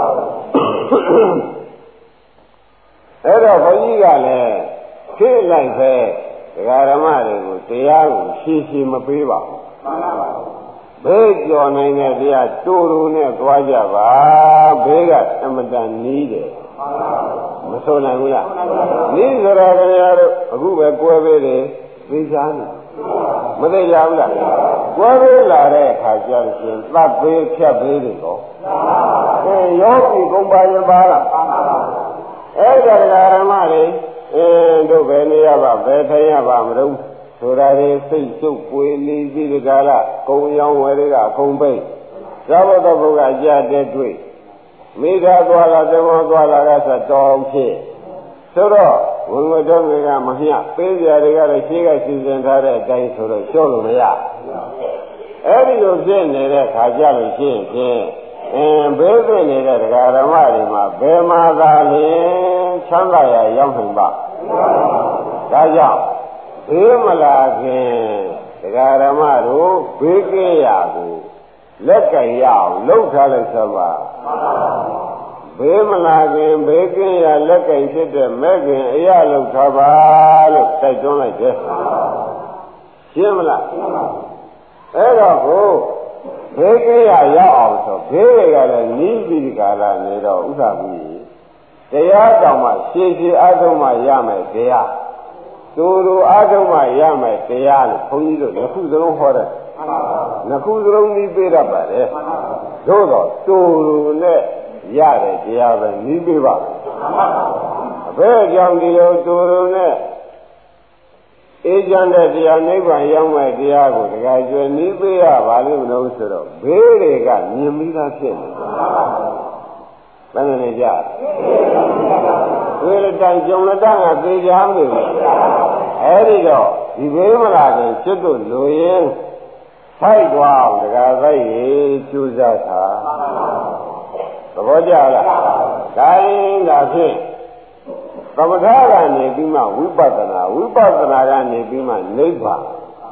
အဲ့တော့ဘုန်းကြီးကလည်းခေလိုက်ပဲဒကာဓမ္မတွေကိုတရားကိုရှင်းရှင်းမပေးပါဘူးမှန်ပါပါဘေးကျော်နိုင်တဲ့တရားတူတူနဲ့သွားကြပါဘေးကအမတန်နီးတယ်မဆိုနိုင်ဘူးလားနီးဆိုတာခင်ဗျားတို့အခုပဲကွဲပေးတယ်သိချာနေမသိကြဘူးလားကွဲပေးလာတဲ့အခါကျတော့ရှင်သတ်ပေးဖြတ်ပေးတယ်ကောအဲယောဂီကုံပါရပါလားအဲ့ဒါဓမ္မတွေအင်းတို့ပဲနေရပါပဲထိုင်ရပါမလို့ဆိုတာတွေစိတ်စုပ်ပွေလီပြီးဒီကလာကုံရောင်းဝယ်တွေကအကုန်ပိတ်သဘောတော်ဘုရားကြတဲ့တွေ့မိသားသွားလာသဘောသွားလာကဆိုတောင်းဖြစ်ဆိုတော့ဘုံတော်တွေကမမျှပေးကြတွေကလည်းရှေးကစီစဉ်ထားတဲ့အတိုင်းဆိုတော့ရှော့လို့မရအဲ့ဒီလိုဖြစ်နေတဲ့ခါကြလို့ရှိရင်ဖြင့်အင်းဘေးဖြစ်နေတဲ့ဒကာဓမ္မတွေမှာဘယ်မှာသာလျှင်ချမ်းသာရရောက်နိုင်ပါဒါကြောင့်ဘေးမလာခင်ဒကာဓမ္မတို့ဘေးကင်းရာကိုလက်ကင်ရအောင်လှုပ်ထားလိုက်သပါဘေးမလာခင်ဘေးကင်းရာလက်ကင်ဖြစ်တဲ့မဲ့ခင်အရာလှုပ်ထားပါလို့တိုက်တွန်းလိုက်တယ်ရှင်းမလားအဲ့တော့ကိုဘေးကင်းရာရောက်အောင်ဆိုဘေးတွေကလည်းနီးပြီးဒီကာလနေတော့ဥစ္စာပြီးတရားတောင်မှရှည်ရှည်အထုံးမှရမယ်တရားတူတူအထုံးမှရမယ်တရားလို့ဘုန်းကြီးတို့နှစ်ခုစလုံးဟောတယ်နှစ်ခုစလုံးပြီးပေးတတ်ပါတယ်သို့တော့တူတူနဲ့ရတဲ့တရားပဲနီးပေးပါအဘယ်ကြောင့်ဒီလိုတူတူနဲ့အေးချမ်းတဲ့တရားနိဗ္ဗာန်ရောက်မဲ့တရားကိုတခါကျွယ်နီးပေးရပါလိမ့်မလို့ဆိုတော့ဘေးတွေကမြင်ပြီးသားဖြစ်နေဘယ်နဲ့လဲကြတွေးလက်တိုင်ကြုံလက်တန်းကသိကြမ်းနေပြီအဲ့ဒီတော့ဒီဘေးမလာခင်ကျွတ်တို့လူရင်ဖိုက်သွားအောင်တခါဖိုက်ရေးကျူးစားတာသဘောကျလားဒါရင်ဒါဖြင့်သမထကနေပြီးမှဝိပဿနာဝိပဿနာကနေပြီးမှနိဗ္ဗာန်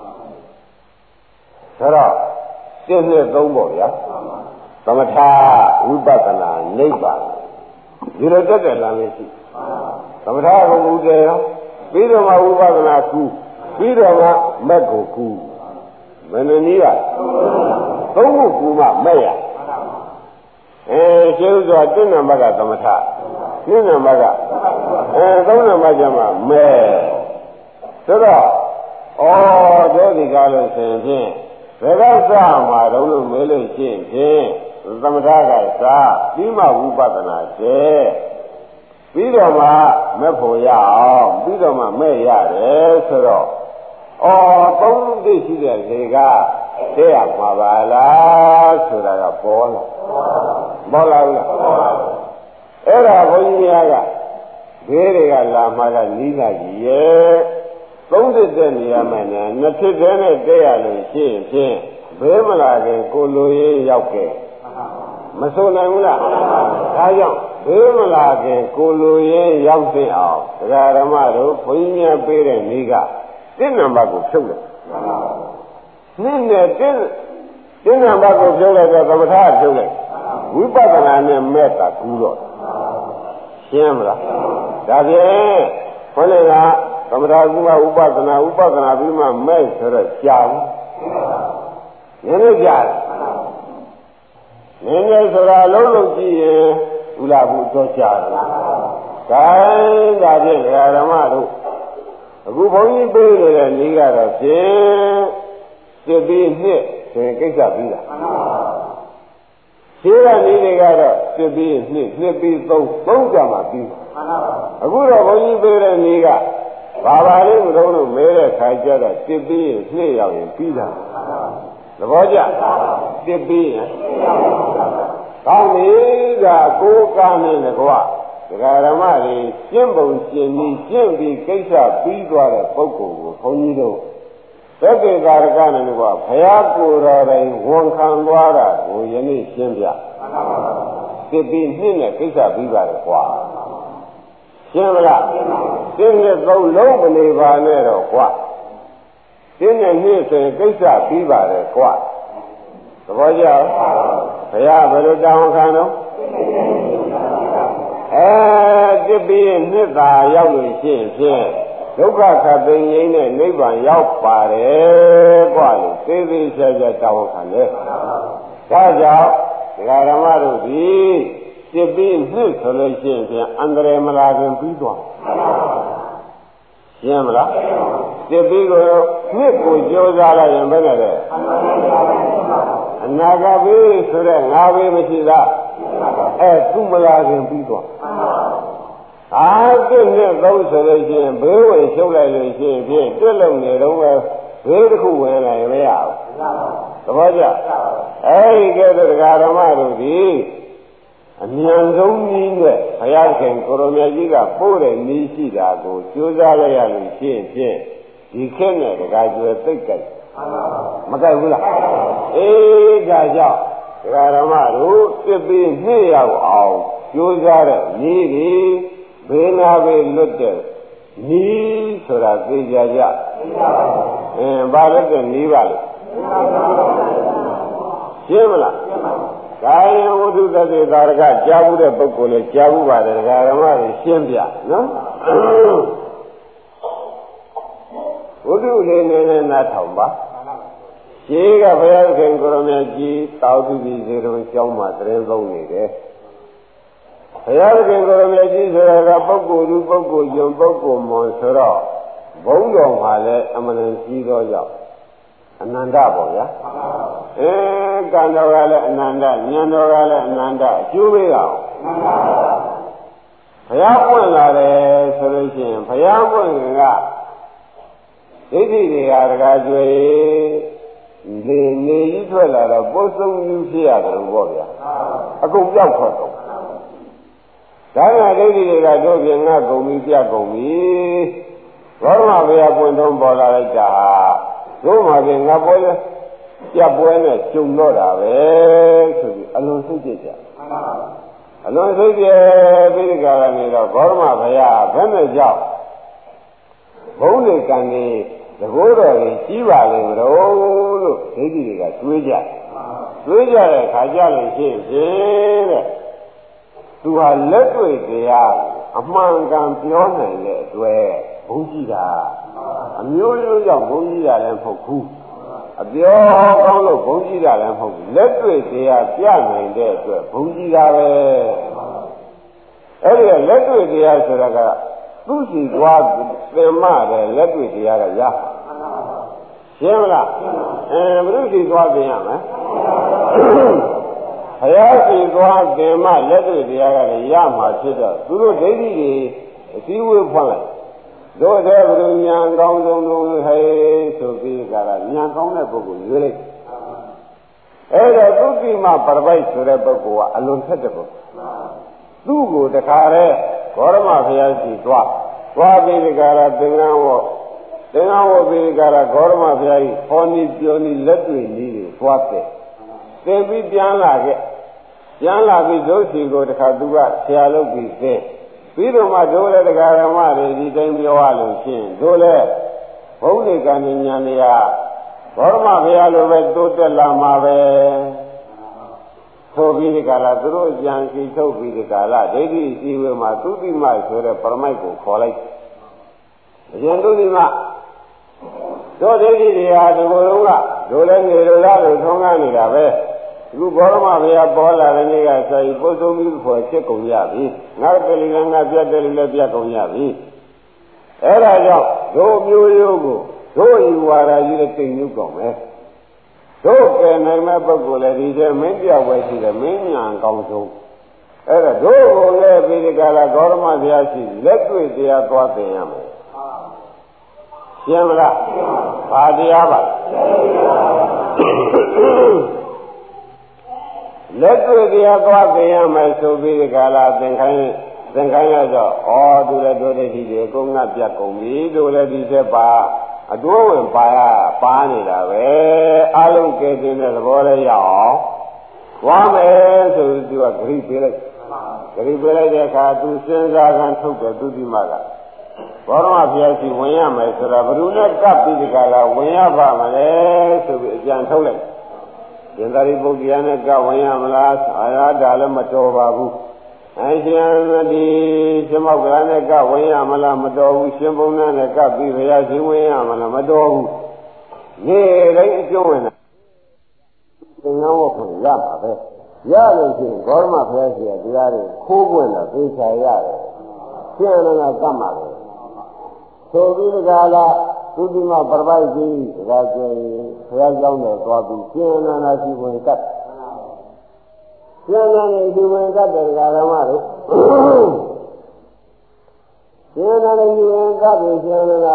ဆိုတော့ရှင်းနှစ်သုံးပေါ့ဗျာသမထဝိပဿနာနိဗ္ဗာန်ဒီလိုတက်တယ်လားမရှိသမထကိုဥဒေရောပြီးတော့မှဝိပဿနာကူပြီးတော့မှမက်ကိုကူမင်းနည်းကသုံးခုကူမှမဲ့ရအဲကျေဥစွာတဏ္ဍမကသမထနိနမကအဲသုံးနမကျမှမဲဆိုတော့ဩတို့ဒီကားလို့ဆိုရင်ဖြင့်ဘယ်ကစမှာတော့လို့မေးလို့ရှိရင်ဖြင့်သမထကစားပြီးမှဝိပဿနာကျဲပြီးတော့မှမဲ့ဖို့ရအောင်ပြီးတော့မှမဲ့ရတယ်ဆိုတော့ဩသုံးသိရှိတဲ့လေကတည့်ရမှာပါလားဆိုတာကပေါ်လာပေါ်လာဘူးလားအဲ့ဒါဘုန်းကြီးများကဘေးတွေကလာမှကနီးလာကြီးရဲ့သုံးသစ်တဲ့နေရာမှနဲ့နှစ်ဖြစ်တဲ့နဲ့တည့်ရလို့ရှိရင်ဖြင့်ဘေးမလာခင်ကိုလိုရေးရောက်ခဲ့မဆိုနိုင်ဘူးလားဒါကြောင့်ဘေးမလာခင်ကိုလိုရေးရောက်သိအောင်ဒကာဓမ္မတို့ဘုန်းကြီးများပေးတဲ့နေ့ကတင်းနံပါတ်ကိုဖြုတ်လိုက်နှစ်နဲ့တင်းတင်းနံပါတ်ကိုဖြုတ်လိုက်တော့သမထဖြုတ်လိုက်ဝိပဿနာနဲ့မဲ့တာကူးတော့ရှင်းမလားဒါဖြင့်ခေါင်းကသမထကူကဥပဒနာဥပဒနာပြီးမှမဲ့ဆိုတော့ကြာဘူးနည်းနည်းကြာတယ်နည်းနည်းဆိုတာလုံးလုံးကြည့်ရင်ဥလာဘူးတော့ကြာတယ်ဒါဒါဖြင့်ဓမ္မတို့အခုဘုန်းကြီးပြေးနေတဲ့နေ့ကတော့ဖြင့်စစ်ပြီးနှစ်ဆိုရင်ကိစ္စပြီးတာရှင်းတဲ့နေ့တွေကတော့စစ်ပြီးနှစ်နှစ်ပြီးသုံးသုံးကြမှာပြီးအခုတော့ဘုန်းကြီးပြေးတဲ့နေ့ကဘာပါလိမ့်မလို့လို့မဲတဲ့ခါကျတော့စစ်ပြီးနှစ်ရောက်ရင်ပြီးတာသဘောကျစစ်ပြီးရင်ကောင်းပြီကကိုးကားနေတယ်ကွာဒကာဓမ္မတွေရှင်းပုံရှင်းပြီးရှင်းပြီးကိစ္စပြီးသွားတဲ့ပုဂ္ဂိုလ်ကိုဘုန်းကြီးတို့သက္ကေကာရကနဲ့ကွာဘုရားကိုယ်တော်တိုင်ဝန်ခံသွားတာကိုယနေ့ရှင်းပြစစ်ပြီးနှစ်နဲ့ကိစ္စပြီးပါတယ်ကွာရှင်းမလားရှင်းတဲ့သုံးလုံးမနေပါနဲ့တော့ကွာရှင်းတဲ့နှစ်ဆိုရင်ကိစ္စပြီးပါတယ်ကွာသဘောကျဘုရားဘယ်လိုတောင်းခံတော့အဲတစ်ပြီးနှစ်သာရောက်လို့ရှိရင်ဖြင့်ဒုက္ခခတ်သိငြိမ်းတဲ့နိဗ္ဗာန်ရောက်ပါတယ်ကွာလို့သိသိချာချာတောင်းခံတယ်ဒါကြောင့်ဒကာဓမ္မတို့ဒီတစ်ပြီးနှစ်ဆိုလို့ရှိရင်ဖြင့်အန္တရာယ်မလာခင်ပြီးသွားရှင်းမလားတစ်ပြီးကိုနှစ်ကိုကြိုးစားလိုက်ရင်ဘယ်နဲ့လဲအနာဂတ်ဘေးဆိုတဲ့ငါးဘေးမရှိလားအဲသူ့မလာခင်ပြီးသွားအားပြည့်နဲ့သုံးဆိုလို့ရှိရင်ဘေးဝင်ရှုပ်လိုက်လို့ရှိရင်ဖြင့်တွက်လုံနေတော့ပဲဘေးတစ်ခုဝင်လာရင်မရဘူးသဘောကျအဲဒီကဲတဲ့ဒကာဓမ္မတို့ဒီအမြန်ဆုံးနည်းနဲ့ဘုရားခင်ကိုရမကြီးကပို့တဲ့နည်းရှိတာကိုကြိုးစားရရလို့ရှိရင်ဖြင့်ဒီခေတ်နဲ့ဒကာကျွယ်သိတ်ကြိုက်မကြိုက်ဘူးလားအေးဒါကြောင့်ဒကာဓမ္မတို့စစ်ပြီးနှစ်ရောက်အောင်ကြိုးစားတဲ့နည်းဒီဘေးနာဘေးလွတ်တဲ့နီးဆိုတာသိကြကြအင်းဘာလို့တဲ့နီးပါလဲရှင်းမလားဒါရင်ဝိသုတသေသာရကကြားဘူးတဲ့ပုဂ္ဂိုလ်လည်းကြားဘူးပါတယ်ဒကာဓမ္မတွေရှင်းပြနော်ဝိသုလေးနေနဲ့နားထောင်ပါရှင်းကဘုရားခင်ကိုရမကြီးတောက်သူကြီးစေတော်ကျောင်းမှာတရင်သုံးနေတယ်ဘုရားခင်ကိုရမကြီးဆိုတာကပုဂ္ဂိုလ်သူပုဂ္ဂိုလ်ယုံပုဂ္ဂိုလ်မွန်ဆိုတော့ဘုံတော်မှာလည်းအမှန်တန်ကြီးသောကြောင့်အနန္တပေါ့ဗျာအဲကံတော်ကလည်းအနန္တဉာဏ်တော်ကလည်းအနန္တအကျိုးပေးတာဘုရားပွင့်လာတယ်ဆိုလို့ရှိရင်ဘုရားပွင့်ကဒိဋ္ဌိတွေကတကားကျွေနေနေကြီးထွက်လာတော့ပုဆုံးယူဖြစ်ရတယ်ပေါ့ဗျာအကုန်ပြောက်ထွက်တော့ဒါကဒိဋ္ဌိတွေကတို့ပြင်ငါကုန်ပြီပြကုန်ပြီဘောရမဘုရားပွင့်တော့ပေါ်လာလိုက်တာတို့မှာပြင်ငါပေါ်လဲပြပွဲနဲ့ကျုံတော့တာပဲဆိုပြီးအလွန်စိတ်ကြကြအလွန်စိတ်ကြပြီးဒီကရနေတော့ဘောရမဘုရားဘယ်နဲ့ကြောက်ဘုံနေကံကြီးသဘောတော်ကြီးကြီးပါလေမလို့လို့ဒိဋ္ဌိတွေကတွေးကြတွေးကြတဲ့ခါကြလို့ရှိရင်တဲ့သူဟာလက်တွေ့တရားအမှန်ကန်ပြောနိုင်တဲ့အတွက်ဘုန်းကြီးတာအမျိုးမျိုးကြောင့်ဘုန်းကြီးတာလည်းမဟုတ်ဘူးအပြောကောင်းလို့ဘုန်းကြီးတာလည်းမဟုတ်ဘူးလက်တွေ့တရားပြနိုင်တဲ့အတွက်ဘုန်းကြီးတာပဲအဲ့ဒီလက်တွေ့တရားဆိုတာကသူ့စီသွားသင်မတယ်လက်တွေ့တရားကရရှင်းမလားအဲဘုရုစီသွားသင်ရမယ်ဘုရားစီသွားသင်မလက်တွေ့တရားကလည်းရမှာဖြစ်တော့သူတို့ဒိဋ္ဌိတွေအစည်းအဝေးဖွင့်လိုက်တို့တဲ့ဘုရုညာကောင်းဆုံးလို့ဟဲ့ဆိုပြီးကြတာညာကောင်းတဲ့ပုဂ္ဂိုလ်ရွေးလိုက်အဲ့တော့သုတိမပရပိုက်ဆိုတဲ့ပုဂ္ဂိုလ်ကအလွန်ထက်တဲ့ပုဂ္ဂိုလ်သူ့ကိုတခါတည်းဂေါရမဘုရားစီသွားသွားပြီးဒီကရာသင်္ကန်းဝတ်သင်္ကန်းဝတ်ပြီးဒီကရာဂေါရမဘုရားကြီးဟောနီပြောနီလက်တွေ့နည်းတွေသွားတဲ့သင်ပြီးပြန်လာခဲ့ပြန်လာပြီးဒုစီကိုတခါသူကဆရာလုပ်ပြီးသင်ပြီးတော့မှဒိုးလည်းတရားဓမ္မတွေဒီတိုင်းပြောရလို့ရှိရင်ဒိုးလည်းဘုံနေကံဉာဏ်တွေကဘောရမဘုရားလိုပဲတိုးတက်လာမှာပဲဆိုပြီးဒီကလာသူတို့ကြံစီထုတ်ပြီးဒီကလာဒိဋ္ဌိစီဝေမှာသုတိမဆိုတဲ့ပရမိုက်ကိုခေါ်လိုက်အရင်သုတိမတို့ဒိဋ္ဌိတွေဟာဒီလိုလုံးကဒိုးလည်းနေလိုလားလို့ထုံးကားနေတာပဲဒခုဘောရမဘုရားပေါ်လာတဲ့နေ့ကဆိုရင်ပုသုံးပြီးဖို့ချက်ကုန်ရပြီငါတလီလည်းငါပြတ်တယ်လည်းပြတ်ကုန်ရပြီအဲ့ဒါကြောင့်တို့မျိုးရိုးကိုတို့ဤဝါဒကြီးနဲ့တိမ်ညွတ်ကုန်မယ်တို့ကယ်နိုင်မဲ့ပုဂ္ဂိုလ်လည်းဒီထဲမင်းပြောက်ပဲရှိတယ်မင်းညာအကောင်းဆုံးအဲ့ဒါတို့ကိုလည်းပြီးဒီကလာဂေါရမဘုရားရှိလက်တွေ့တရားသွားသင်ရမယ်ရှင်းမလားဘာတရားပါလက်တွေ့တရားသွားသင်ရမယ်ဆိုပြီးဒီကလာသင်ခိုင်းသင်ခိုင်းရတော့ဩသူလည်းတို့တဲ့ဒီတွေအကုန်ငတ်ပြတ်ကုန်ပြီတို့လည်းဒီသက်ပါအတိုးဝင်ပါရပါနေတာပဲအလုံးကဲတင်တဲ့သဘောလေးရအောင်ဝါမယ်ဆိုသူကဂရိပေးလိုက်ဂရိပေးလိုက်တဲ့အခါသူစဉ်းစားခံထုတ်တယ်သူဒီမှာကဘောရမဘုရားရှိဝင်ရမယ်ဆိုတာဘယ်သူနဲ့ကပ်ပြီးဒီကလာဝင်ရပါမလဲဆိုပြီးအကြံထုတ်လိုက်သင်္သာရိပုတ္တရာနဲ့ကဝင်ရမလားအာရဒါလည်းမတော်ပါဘူးအရှင်ဒီရှင်မောက္ခရာနဲ့ကဝင်ရမလားမတော်ဘူးရှင်ဘုံနဲ့ကပြီးဘုရားရှင်ဝင်ရမလားမတော်ဘူးနေ့တိုင်းအကျုံးဝင်တာသင်္ကန်းဝတ်ဖို့ရမှာပဲရလို့ရှိရင်ဂေါရမဘုရားရှင်ကတရားတွေခိုးပွင့်တော့သိချာရတယ်ရှင်အနန္ဒကတ်မှာပဲဆိုပြီးတကားလားသူဒီမှာပြပိုက်ကြီးတကားကျရင်ဘုရားကျောင်းတော်သွားပြီးရှင်အနန္ဒရှိဝင်ကတ်ရှင်အနန္ဒရှိဝင်ကတ်တဲ့ဓမ္မတွေရှင်အနန္ဒရှိဝင်ကတ်ပြီးရှင်အနန္ဒ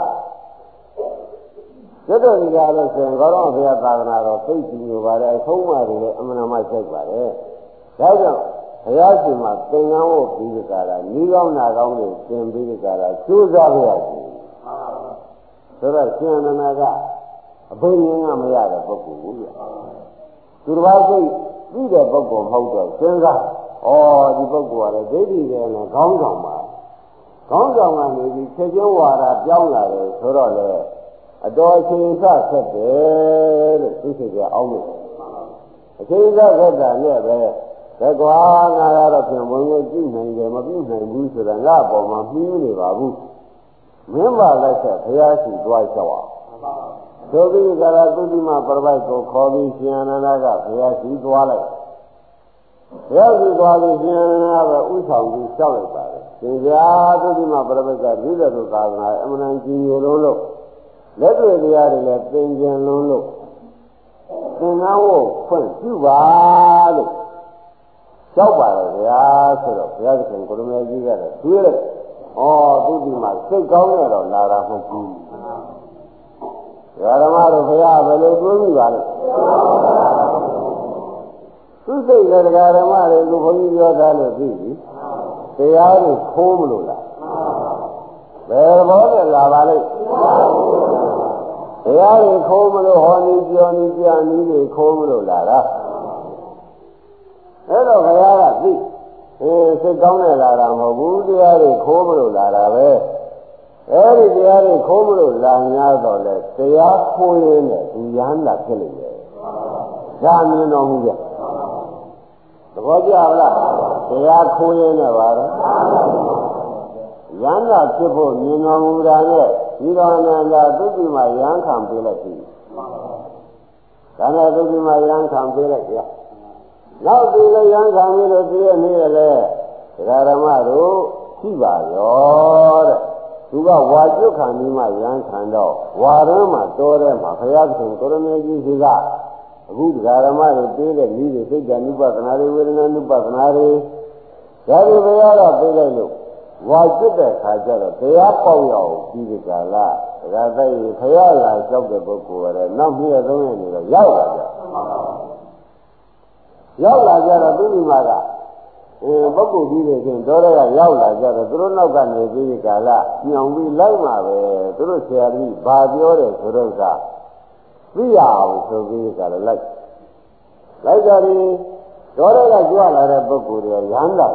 ကျွတ်တော်ဒီကလည်းဆိုရင်ဂေါရမဘုရားသာသနာတော်သိကြည့်လို့ပါတယ်အဆုံးအမတွေလည်းအမှန်တမ်းဆိုင်ပါတယ်ဒါကြောင့်ဘုရားရှင်မှာသင်္ကန်းဝတ်ပြီးကြတာဤကောင်းနာကောင်းတွေသင်ပြီးကြတာကျိုးစားကြရစီဆိုတော့ရှင်အနန္ဒကအဘိညာဉ်ကမရတဲ့ပုဂ္ဂိုလ်ကိုပြသူတစ်ပါးစိတ်ပြီးတဲ့ပုဂ္ဂိုလ်မဟုတ်တော့စဉ်းစားဩဒီပုဂ္ဂိုလ်ကလည်းဒိဋ္ဌိတယ်နဲ့ခေါင်းဆောင်ပါခေါင်းဆောင်ကနေပြီးချက်ချင်းဝါဒပြောင်းလာတယ်ဆိုတော့လေအတော်အချိန်ဆဆက်တယ်လို့သိစေကြအောင်လို့အချိန်ဆဆက်တာနဲ့ပဲဒါကွာငါကတော့ပြန်ဝင်ဝင်ပြုနိုင်တယ်မပြုနိုင်ဘူးဆိုတာငါ့ပေါ်မှာမှီးနေပါဘူးမင်းပါလက်ဆက်ဘုရားရှိသွားလျှောက်အောင်ဆိုပြီးကြလားသုတိမပရပိုက်ကိုခေါ်ပြီးရှင်အနန္ဒကဘုရားရှိသွားလိုက်ဘုရားရှိသွားပြီးရှင်အနန္ဒကပဲဥဆောင်ပြီးလျှောက်လိုက်ပါတယ်ရှင်ဗျာသုတိမပရပိုက်ကဒီလိုလိုသာသနာအမှန်တန်ကြီးညိုလို့လို့လက်တွေ့တရားတွေလည်းသင်ကျင်လုံးလို့သင်္ကန်းဝတ်ဖွင့်ပြုပါလို့လျှောက်ပါတယ်ဗျာဆိုတော့ဘုရားသခင်ကိုရမေကြီးကတော့တွေးလိုက်ဩသူဒီမှာစိတ်ကောင်းရတော့လာတာမဟုတ်ဘူးဓမ္မတို့ဘုရားဘယ်လိုတွေးမိပါလဲသူစိတ်လည်းဓမ္မတွေကိုဘုန်းကြီးပြောသားလို့သိပြီတရားတွေခိုးမလို့လားဘယ်ဘောနဲ့လာပါလိမ့်တရားတွေခိုးမလို့ဟောနေပြောနေကြနေတွေခိုးမလို့လာတာအဲ့တော့ဘုရားကသိအေးစိတ်ကောင်းနဲ့လာတာမဟုတ်ဘူးတရားတွေခိုးမလို့လာတာပဲအဲ့ဒီတရားတွေခိုးမလို့လာများတော့လေတရားခိုးရင်းနဲ့ဒီရဟန္တာဖြစ်လိမ့်မယ်။ဒါမြင်တော်မူကြ။သဘောကျလား။တရားခိုးရင်းနဲ့ပါတော့ရဟန္တာဖြစ်ဖို့မြင်တော်မူတာနဲ့ဒီတော်နန္ဒာသုတိမရဟန်းခံပေးလိုက်ပြီ။ဒါနဲ့သုတိမရဟန်းခံပေးလိုက်ကြ။နောက်ဒီလိုရဟန်းခံပြီးလို့ပြည့်နေရလေဒကာဓမ္မတို့ရှိပါရောတဲ့သူကဝါကျွတ်ခံပြီးမှရဟန်းခံတော့ဝါရမ်းမှာတော်တဲ့မှာဘုရားရှင်ကိုရမေကြီးစီကအခုဒကာဓမ္မတွေပေးတဲ့ဤတွေစိတ်ဓာတ်ဥပဒနာတွေဝေဒနာဥပဒနာတွေဒါတွေဘုရားတော့ပေးလိုက်လို့ဝါကျွတ်တဲ့ခါကျတော့တရားပေါက်ရအောင်ပြီးဒီကလာဒကာသိဘုရားလာလျှောက်တဲ့ပုဂ္ဂိုလ်ရတယ်နောက်ပြည့်သုံးရနေတော့ရောက်လာကြရောက်လာကြတော့သူဒီမှာကအဲပုဂ္ဂိုလ်ကြီးတွေချင်းတော်ရကရောက်လာကြတော့သူတို့နောက်ကနေပြီးဒီကလာညောင်ပြီးလိုက်မှာပဲသူတို့ဆရာကြီးဘာပြောတယ်ဆိုတော့ကသိရအောင်ဆိုပြီးဒီကလာလိုက်လိုက်ကြပြီးတော်ရကကြွလာတဲ့ပုဂ္ဂိုလ်တွေရဟန္တာ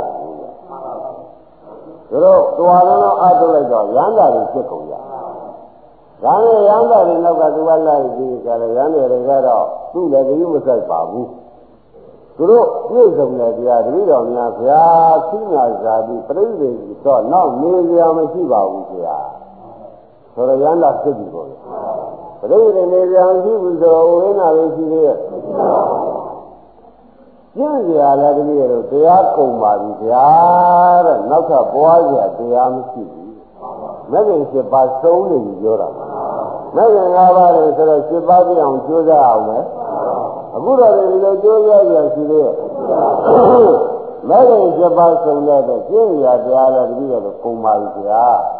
သူတို့တော်လုံးလုံးအားထုတ်လိုက်တော့ရဟန္တာတွေဖြစ်ကုန်ကြဒါနဲ့ရဟန္တာတွေနောက်ကသူကလိုက်ပြီးကြတယ်ရဟန်းတွေကတော့သူ့လည်းကြီးမဆိုင်ပါဘူးသူတို့ပြည့်စုံတဲ့တရားတပည့်တော်များဗျာသိနာဇာတိပြိဋိဒေတော့နောက်နေကြမရှိပါဘူးဗျာဆိုတော့ရဟန္တာဖြစ်ပြီပေါ့ပြိဋိဒေနေကြမရှိဘူးဆိုတော့ဝိနာပဲရှိသေးရဲ့ကျင့်ကြရလဲတပည့်တို့တရားကုန်ပါပြီဗျာတဲ့နောက်ထပ်ပွားကြတရားမရှိဘူးမဂ္ဂင်၈ပါးစုံနေပြီပြောတာမဂ္ဂင်၅ပါးလေဆိုတော့၈ပါးပြအောင်ကြိုးစားအောင်မယ်အခုတော့ဒီလိုကြိုးစားကြရှိသေးရဲ့မဂ္ဂင်၈ပါးစုံတဲ့ကျင့်ကြရတရားလဲတပည့်တို့ကုန်ပါပြီဗျာ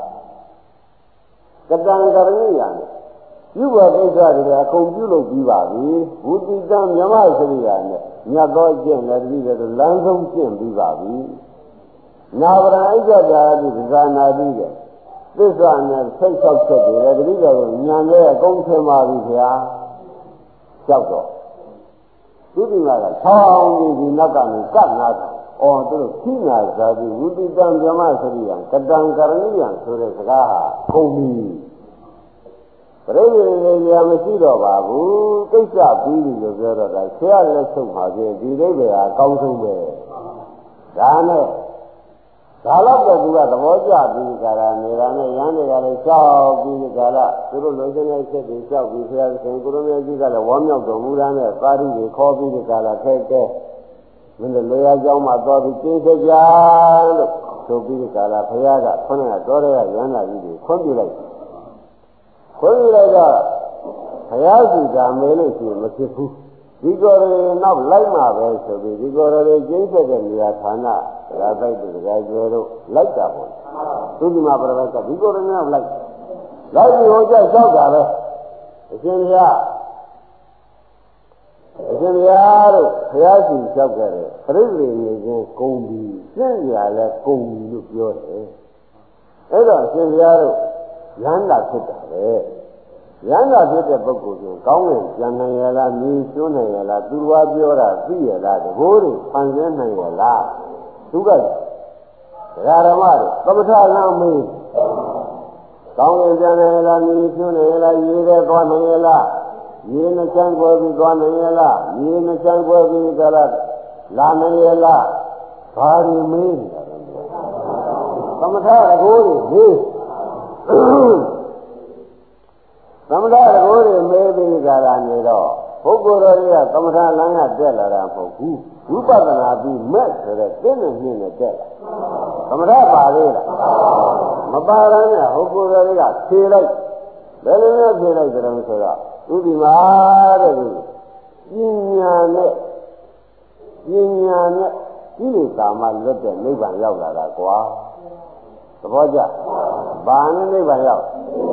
ကတံကရဏိယံပြုဘကိစ္စတွေအကုန်ပြုလုပ်ပြီးပါပြီဝုတိတံမြမစရိယာနဲ့မြတ်သောကျင့်လည်းတပည့်တို့လမ်းဆုံးကျင့်ပြီးပါပြီနာဝရအိဋ္ဌတာတိဇာနာတိတဲ့သစ္စာနဲ့စိတ်ဆောက်ချက်တွေလည်းတပည့်တို့ဉာဏ်နဲ့အကုန်ထင်ပါပြီဗျာကြောက်တော့သူဒီမှာကဆောင်းပြီးဒီနောက်ကနေကတ်နာတယ်အော်သူတို့ခိနာဇာတိဝုတိတံမြမစရိယာကတံကရဏိယံဆိုတဲ့စကားဟာကုန်ပြီပရိသေရေရာမရှိတော့ပါဘူးကိစ္စပြီးပြီလို့ပြောတော့တာဆရာလက်ဆုံးပါပြင်ဒီအိဗေဟာအကောင်းဆုံးပဲဒါနဲ့ဒါတော့ကသူကသဘောကျပြီးကြတာနေတာနဲ့ရန်တွေကလည်းရှောက်ပြီးကြတာသူတို့လိုချင်တဲ့ချက်တွေရှောက်ပြီးဆရာရှင်ကိုရမေကြီးကလည်းဝမ်းမြောက်တော်မူတာနဲ့သာဓုတွေခေါ်ပြီးကြတာခဲခဲမင်းတို့လေယာကျောင်းမှာသွားပြီးကျင်းချက်ကြလို့ဆိုပြီးကြတာဘုရားကခொနဲ့တော်တဲ့ရန်လာကြီးတွေခွင့်ပြုလိုက်ခွင့်ပြုလိုက်တော့ဘုရားရှိတာမဲလို့ရှိရင်မဖြစ်ဘူးဒီကော်ရယ်နောက်လိုက်မှာပဲဆိုပြီးဒီကော်ရယ်ကျင်းဆက်တဲ့နေရာဌာနဒါသိတဲ့ကြိုးတို့လိုက်တာပေါ့သူဒီမှာပြပတ်ကဒီကော်ရယ်နောက်လိုက်လိုက်ပြီးဟိုကျလျှောက်တာပဲအရှင်ဘုရားအရှင်ဘုရားတို့ဘုရားရှိလျှောက်ခဲ့တယ်ပြိဋိနေချင်းကုံပြီးပြည့်ရလဲကုံပြီးလို့ပြောတယ်အဲ့တော့အရှင်ဘုရားတို့ရဟန္တာဖြစ်တာပဲရဟန္တာဖြစ်တဲ့ပုဂ္ဂိုလ်ကကောင်းကင်ကျန်နိုင်ရလားမြည်ကျွန်းနိုင်ရလားသူတော်ပြောတာသိရလားတကိုးတွေဖန်ဆင်းနိုင်ရလားသူကဒကာဓမ္မတွေသမထလမ်းမေးကောင်းကင်ကျန်နိုင်ရလားမြည်ကျွန်းနိုင်ရလားရေးတဲ့သွားနိုင်ရလားရေးနှချမ်းကွယ်ပြီးသွားနိုင်ရလားရေးနှချမ်းကွယ်ပြီးကြလားလာနိုင်ရလားဘာတွေမေးနေတာလဲသမထတကိုးတွေမေးသမထတကိုယ်တွေမဲပြီးကြတာနေတော့ပုဂ္ဂိုလ်တော်တွေကသမထလမ်းကတက်လာတာမဟုတ်ဘူးဝိပဿနာပြီးမဲ့ဆိုတဲ့တင်းနဲ့နှင်းနဲ့တက်လာသမထပါသေးလားမပါရမ်းနဲ့ပုဂ္ဂိုလ်တော်တွေကဖြေလိုက်ဘယ်လိုမျိုးဖြေလိုက်ကြတယ်ဆိုတော့ဥဒီမာတဲ့သူပညာနဲ့ပညာနဲ့ဒီလိုသာမှလွတ်တဲ့နိဗ္ဗာန်ရောက်လာတာကွာသဘောကျဘာနဲ့နိဗ္ဗာန်ရောက်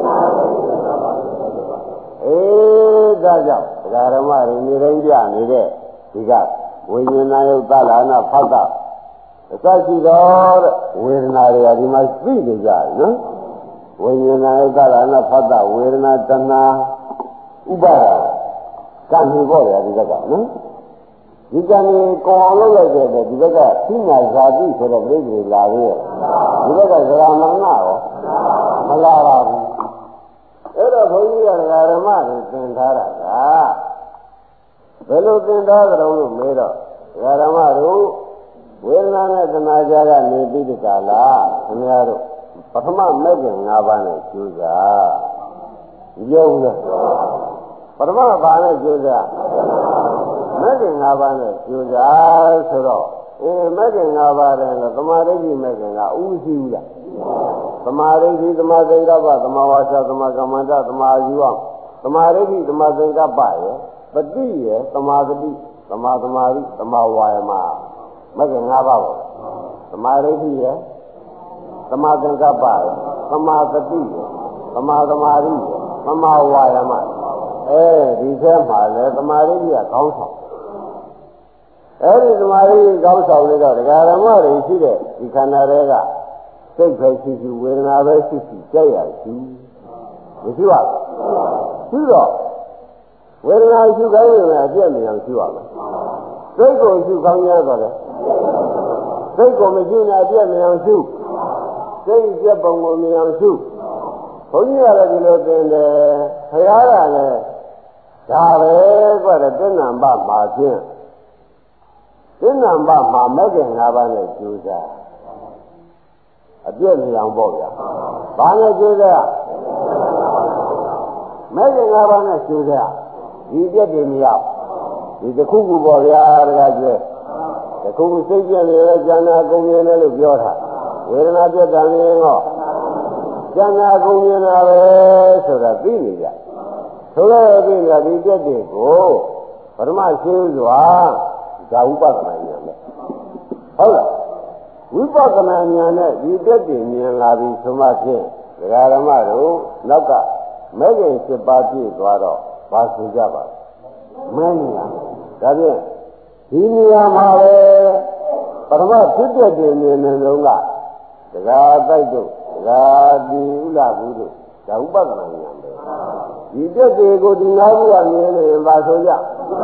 အေးဒါကြောင့်ဒကာဓမ္မတွေနေတိုင်းပြနေတဲ့ဒီကဝိညာဏယုတ်သလာနာဖတ်တာအစရှိတော့တဲ့ဝေဒနာတွေကဒီမှာသိနေကြတယ်နော်ဝိညာဏယုတ်သလာနာဖတ်တာဝေဒနာတဏှာဥပါဒကံနေပေါ့ဗျာဒီဘက်ကနော်ဒီကံကိုကောင်းလို့လိုက်တဲ့ဒီဘက်ကသိညာဇာတိဆိုတဲ့ပြိဋိလာပြီဒီဘက်ကဇရာမရဏရောမလာပါဘူးအဲ့တော့ဘုန်းကြီးကဓမ္မတွေသင်ထားတာကဘယ်လိုသင်ထားကြတော့လို့မေးတော့ဓမ္မတို့ဝေဒနာနဲ့သနာကြကနေပြီးဒီကလာခင်ဗျားတို့ပထမမဲ့ခင်၅ပါးနဲ့ကျူးစားပြောဦးလားပထမဘာနဲ့ကျူးစားမဲ့ခင်၅ပါးနဲ့ကျူးစားဆိုတော့အေးမဲ့ခင်၅ပါးတယ်လို့သမာဓိကြီးမဲ့ခင်ကဥရှိဘူးလားသမာဓိတိသမာသင်္ကပ္ပသမာဝါစာသမာကမ္မန္တသမာယူအောင်သမာဓိတိသမာသင်္ကပ္ပရဲ့ပတိရဲ့သမာသတိသမာသမာဓိသမာဝါယမမကငါးပါးပါသမာဓိတိရဲ့သမာသင်္ကပ္ပရဲ့သမာသတိရဲ့သမာသမာဓိရဲ့သမာဝါယမအဲဒီထဲမှာလဲသမာဓိကြီးကခေါင်းဆောင်အဲဒီသမာဓိကြီးခေါင်းဆောင်လို့တော့ဒကာဓမ္မတွေရှိတဲ့ဒီခန္ဓာတွေကစိတ်ပဲရှိရှိဝေဒနာပဲရှိရှိကြက်ရရှိမရှိပါဘူးရှိတော့ဝေဒနာရှိခိုင်းရင်အပြည့်မြင်အောင်ရှိရမယ်စိတ်ကိုရှိခိုင်းရတော့လေစိတ်ကိုမရှိနေအပြည့်မြင်အောင်ရှိစိတ်ကြက်ပုံကိုမြင်အောင်ရှိဘုန်းကြီးကလည်းဒီလိုသင်တယ်ခရားကလည်းဒါပဲကွတဲ့သင်္နံပမှာဖြင့်သင်္နံပမှာမဲ့ခင်၅ပါးနဲ့ကျူးစားအပြည့်မြင်အောင်ပေါ့ဗျာဘာနဲ့ကျိုးစားမဲ့ခင်၅ပါးနဲ့ကျိုးစားဒီပြည့်တွေမရဒီတစ်ခုခုပေါ့ဗျာတကယ်ကျဲတခုစိတ်ပြည့်နေတဲ့ဉာဏ်ကုန်မြင်တယ်လို့ပြောတာဝေဒနာပြတ်တယ်လေဟောဉာဏ်ကုန်မြင်တာပဲဆိုတာသိနေကြဆိုတော့သိနေတာဒီတက်တွေကိုပထမရှိစွာဒါဥပဒနာဉာဏ်နဲ့ဟုတ်လားဝိပဿနာဉာဏ်နဲ့ဒီတက်တွေမြင်လာပြီဆိုမှဖြင့်ဒကာဓမ္မတို့နောက်ကမဲခင်စစ်ပါးပြည့်သွားတော့ဘာဆိုကြပါမဲနေရဒါဖြင့်ဒီနေရာမှာပဲပထမဖြစ်တဲ့တွေမြင်နေလုံးကဒကာတိုက်တို့ဒကာဒီဥလာဘူးတို့ဒါဥပဒနာဉာဏ်ပဲဒီတက်တွေကိုဒီငါးခုကမြင်နေရင်ဘာဆိုကြ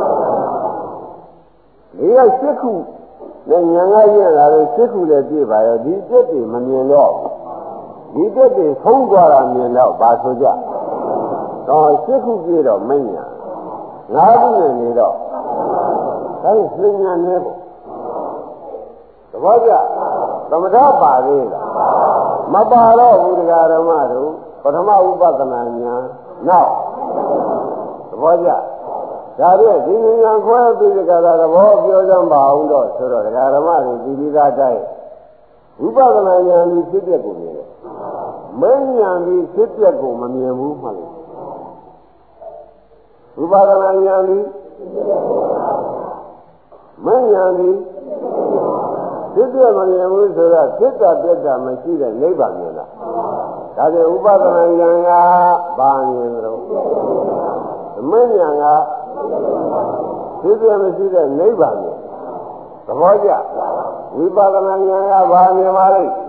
ဒီကရှစ်ခုနဲ့ဉာဏ်ကရလာလို့ရှစ်ခုလည်းပြည့်ပါရောဒီတက်တွေမမြင်တော့ဒီတက်တွေဖုံးသွားတာမြင်တော့ဘာဆိုကြတော့ရှစ်ခုပြည့်တော့မညာငါးခုနဲ့နေတော့ဒါကိုသိဉာဏ်နဲ့ပေါ့သဘောကျသမထပါသေးလားမပါတော့ဘူးတရားဓမ္မတို့ပထမဥပဒနာဉာဏ်နောက်သဘောကျဒါဖြင့်ဒီဉာဏ်ခွဲပြီးကြတာသဘောပြောကြပါအောင်တော့ဆိုတော့တရားဓမ္မတွေဒီဒီသားတိုင်းဝိပဿနာဉာဏ်ကြီးဖြစ်တဲ့ကိုမြင်တယ်မဉာဏ်ကြီးဖြစ်တဲ့ကိုမမြင်ဘူးမှလို့ဝိပဿနာဉာဏ်ကြီးမဉာဏ်ကြီးဖြစ်တဲ့မမြင်ဘူးဆိုတော့ဖြစ်တာပြတ်တာမရှိတဲ့နိဗ္ဗာန်မြင်တာဒါကြောင့်ဥပဒနာဉာဏ်ကဘာမြင်ကြလို့မဉာဏ်ကဖြစ်တဲ့မရှိတဲ့နိဗ္ဗာန်မြင်သဘောကျဝိပဿနာဉာဏ်ကဘာမြင်ပါလိမ့်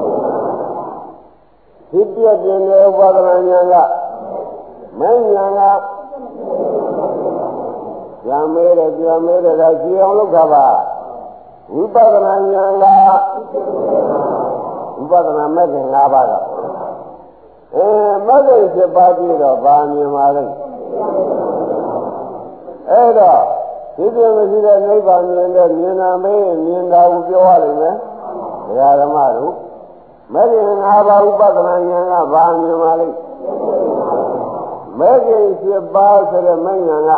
ဖြစ်ပြတဲ့ဥပဒနာဉာဏ်ကမဉာဏ်ကပြန်မဲတယ်ပြန်မဲတယ်ဒါကြည့်အောင်လုပ်တာပါဝိပဿနာဉာဏ်ကဝိပဿနာမဲ့ခင်၅ပါးကအဲမဲ့ခင်၈ပါးကြည့်တော့ဘာမြင်ပါလဲအဲ့တော့ဒီပြမရှိတဲ့နိဗ္ဗာန်မြင်တဲ့မြင်နာမေးမြင်တာကိုပြောရလိမ့်မယ်ဘုရားဓမ္မတို့မဲ့ခင်၅ပါးဥပဒနာဉာဏ်ကဘာမြင်ပါလဲမဲ့ခင်၈ပါးဆိုတဲ့မဲ့ဉာဏ်က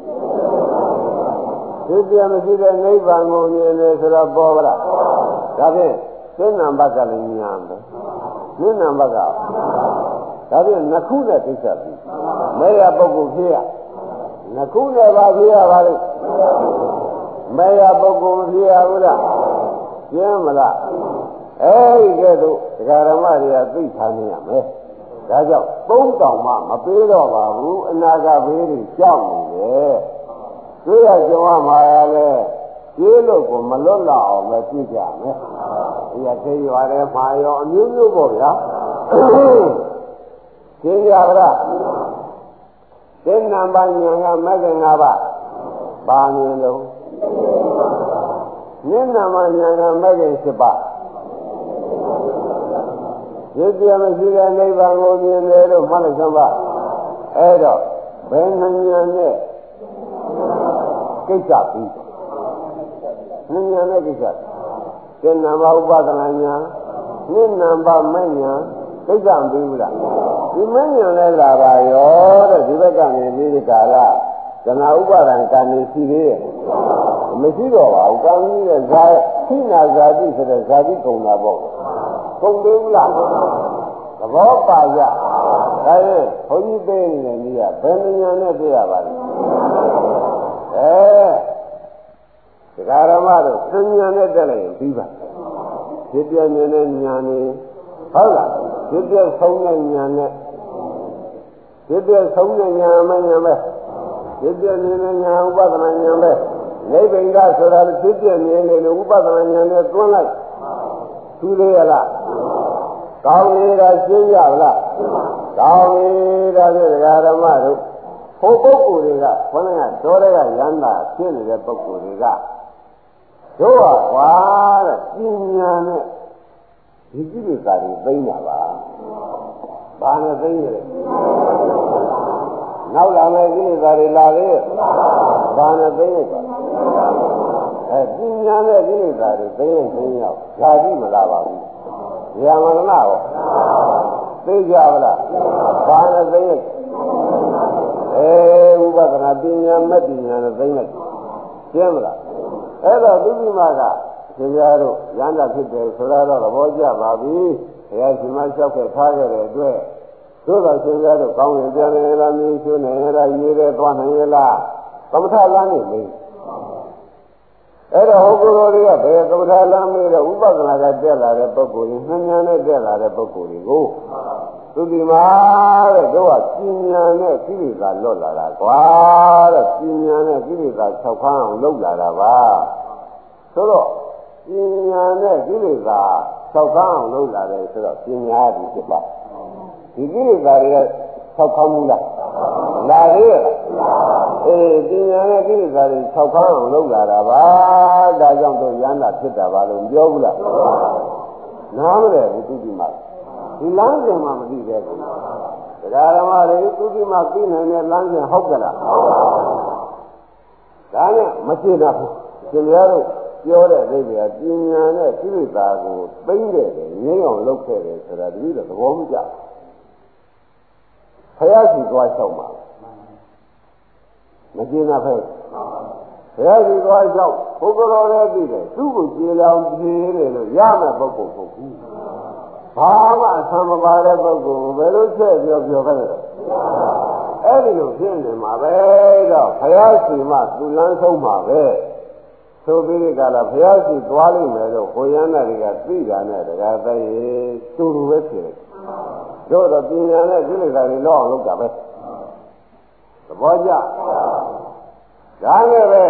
ဒီပြမရှိတဲ့နိဗ္ဗာန်ကိုမြင်တယ်ဆိုတော့ပေါ်ပါလားဒါဖြင့်သင်္နံဘက်ကလည်းညာပဲသင်္နံဘက်ကဒါဖြင့်နှစ်ခုနဲ့သိချက်ပြီမဲရပုဂ္ဂိုလ်ဖြစ်ရနှစ်ခုနဲ့ပါဖြစ်ရပါလိမ့်မဲရပုဂ္ဂိုလ်ဖြစ်ရဘူးလားကျင်းမလားအဲဒီကဲ့သို့ဒကာဓမ္မတွေကသိထားနေရမယ်ဒါကြောင့်သုံးတောင်မှမပေးတော့ပါဘူးအနာဂတ်ဘေးတွေကြောက်နေတယ်တွေ့ရကြုံရမှာလည်းကျေးလို့ကိုမလွတ်လောက်အောင်ပဲပြည့်ကြမယ်။ဒီကသိရတယ်မှာရောအမျိုးမျိုးပေါ့ဗျာ။သိကြပါလား။သိနံပါတ်ဉာဏ်ကမဂ္ဂင်၅ပါးပါနေလို့ဉာဏ်နံပါတ်ဉာဏ်ကမဂ္ဂင်၈ပါးဒီပြမရှိတဲ့နိဗ္ဗာန်ကိုမြင်တယ်လို့မှတ်လိုက်စမ်းပါအဲ့တော့ဘယ်ဉာဏ်နဲ့ကိစ္စပြီးဉာဏ်နဲ့ကိစ္စသင်္နံပါဥပဒနာဉာဏ်နိနံပါမဉ္ဉာဏ်ကိစ္စမပြီးဘူးလားဒီမဉ္ဉာဏ်လည်းလာပါရောတဲ့ဒီဘက်ကနေပြီးဒီကာလဇနာဥပါဒံကံနေရှိသေးတယ်မရှိတော့ပါဘူးကံကြီးရဲ့ဇာခိနာဇာတိဆိုတဲ့ဇာတိကုံတာပေါ့ကုံသေးဘူးလားသဘောပါကြဒါရင်ဘုန်းကြီးသိနေတဲ့နည်းကဘယ်ဉာဏ်နဲ့သိရပါလဲအဲဒကာရမတို့သဉာဏ်နဲ့တက်လိုက်ရင်ပြီးပါဒီပြည့်မြင်တဲ့ဉာဏ်နဲ့ဟုတ်လားဒီပြည့်ဆုံးတဲ့ဉာဏ်နဲ့ဒီပြည့်ဆုံးတဲ့ဉာဏ်မဉာဏ်ပဲဒီပြည့်မြင်တဲ့ဉာဏ်ဥပဒနာဉာဏ်ပဲနိဗ္ဗာန်ဆိုတာဒီပြည့်မြင်နေလို့ဥပဒနာဉာဏ်နဲ့တွန်းလိုက်သူသေးရလားကောင်းရတာရှင်းရလားကောင်းရတာဒီဒကာရမတို့ဟိုပုဂ္ဂိုလ်တွေကဘုန်းကဒေါ်တွေကရန်တာဖြစ်နေတဲ့ပုဂ္ဂိုလ်တွေကတို့ကကွာတဲ့ပညာနဲ့ဒီကြည့်လို့သာပြီးသိနေတာပါဘာနဲ့သိနေလဲနောက်လာမယ့်ကိလေသာတွေလာလေဘာနဲ့သိနေပါအဲပညာနဲ့ကိလေသာတွေသိရင်သိရောက်ဓာတိမလာပါဘူးဉာဏ်မရဏဟောသိကြပါလားဘာနဲ့သိနေအဲဥပဒနာပညာမဲ့ပညာနဲ့သိနေကျင်းမလားအဲ့တော့သူဒီမှာကရှင်ပြတို့ရဟန္တာဖြစ်တယ်ဆိုတော့သဘောကျပါပြီဘုရားရှင်မလျှောက်ခဲ့ထားခဲ့တဲ့အတွက်သို့တော်ရှင်ပြတို့ကောင်းရင်ပြန်နေလားမင်းချိုးနေလားရေးရဲသွားနိုင်ရလားသမထလမ်းနေလေအဲ့တော့ဟောကုတော်တွေကဘယ်သမထလမ်းမေးတော့ဥပဒနာကတက်လာတဲ့ပုဂ္ဂိုလ်ကြီးနှမ်းများနဲ့တက်လာတဲ့ပုဂ္ဂိုလ်တွေကိုသူဒီမှာတဲ့တို့ကပြင်းညာနဲ့ကိလေသာလွတ်လာတာကွာတဲ့ပြင်းညာနဲ့ကိလေသာ၆ခန်းအောင်လုပ်လာတာပါဆိုတော့ပြင်းညာနဲ့ကိလေသာ၆ခန်းအောင်လုပ်လာတယ်ဆိုတော့ပြင်းညာဒီဖြစ်ပါဒီကိလေသာတွေက၆ခန်းမူလားလာသေးရဲ့အေးပြင်းညာနဲ့ကိလေသာတွေ၆ခန်းအောင်လုပ်လာတာပါဒါကြောင့်တို့ရဟန္တာဖြစ်တာပါလို့ပြောဘူးလားနားမလဲဘူးသူဒီမှာဒီလမ်းစဉ်မှမသိသေးဘူးတရားဓမ္မတွေသူဒီမှာသိနိုင်တဲ့လမ်းစဉ်ဟုတ်ကြလားဒါနဲ့မသိတော့ဘူးရှင်များတို့ပြောတဲ့အိဗေကပညာနဲ့ကိလေသာကိုသိမ့်တယ်ငြိမ်းအောင်လုပ်ခဲ့တယ်ဆိုတာတတိယသဘောမကျဘုရားရှိသွားလျှောက်မှာမကျင်တာပဲဘုရားရှိသွားလျှောက်ဘုက္ကတော်လည်းသိတယ်သူ့ကိုကြည်လောင်ကြည်တယ်လို့ရမယ့်ပုဂ္ဂိုလ်ပုဂ္ဂိုလ်ဘာမှအဆံမပါတဲ့ပုဂ္ဂိုလ်ဘယ်လိုချက်ပြောပြောခဲ့တယ်အဲ့ဒီလိုဖြစ်နေမှာပဲတော့ဘုရားရှိမှသူလမ်းဆုံးမှာပဲဆိုပြီးဒီကလာဘုရားရှိသွားလိမ့်မယ်လို့ကိုရဟန္တာတွေကသိတာနဲ့တရားသိရင်တူတူပဲဖြစ်တယ်တို့တော့ပညာနဲ့ကိလေသာတွေလောက်အောင်လုပ်တာပဲသဘောကျဒါနဲ့ပဲ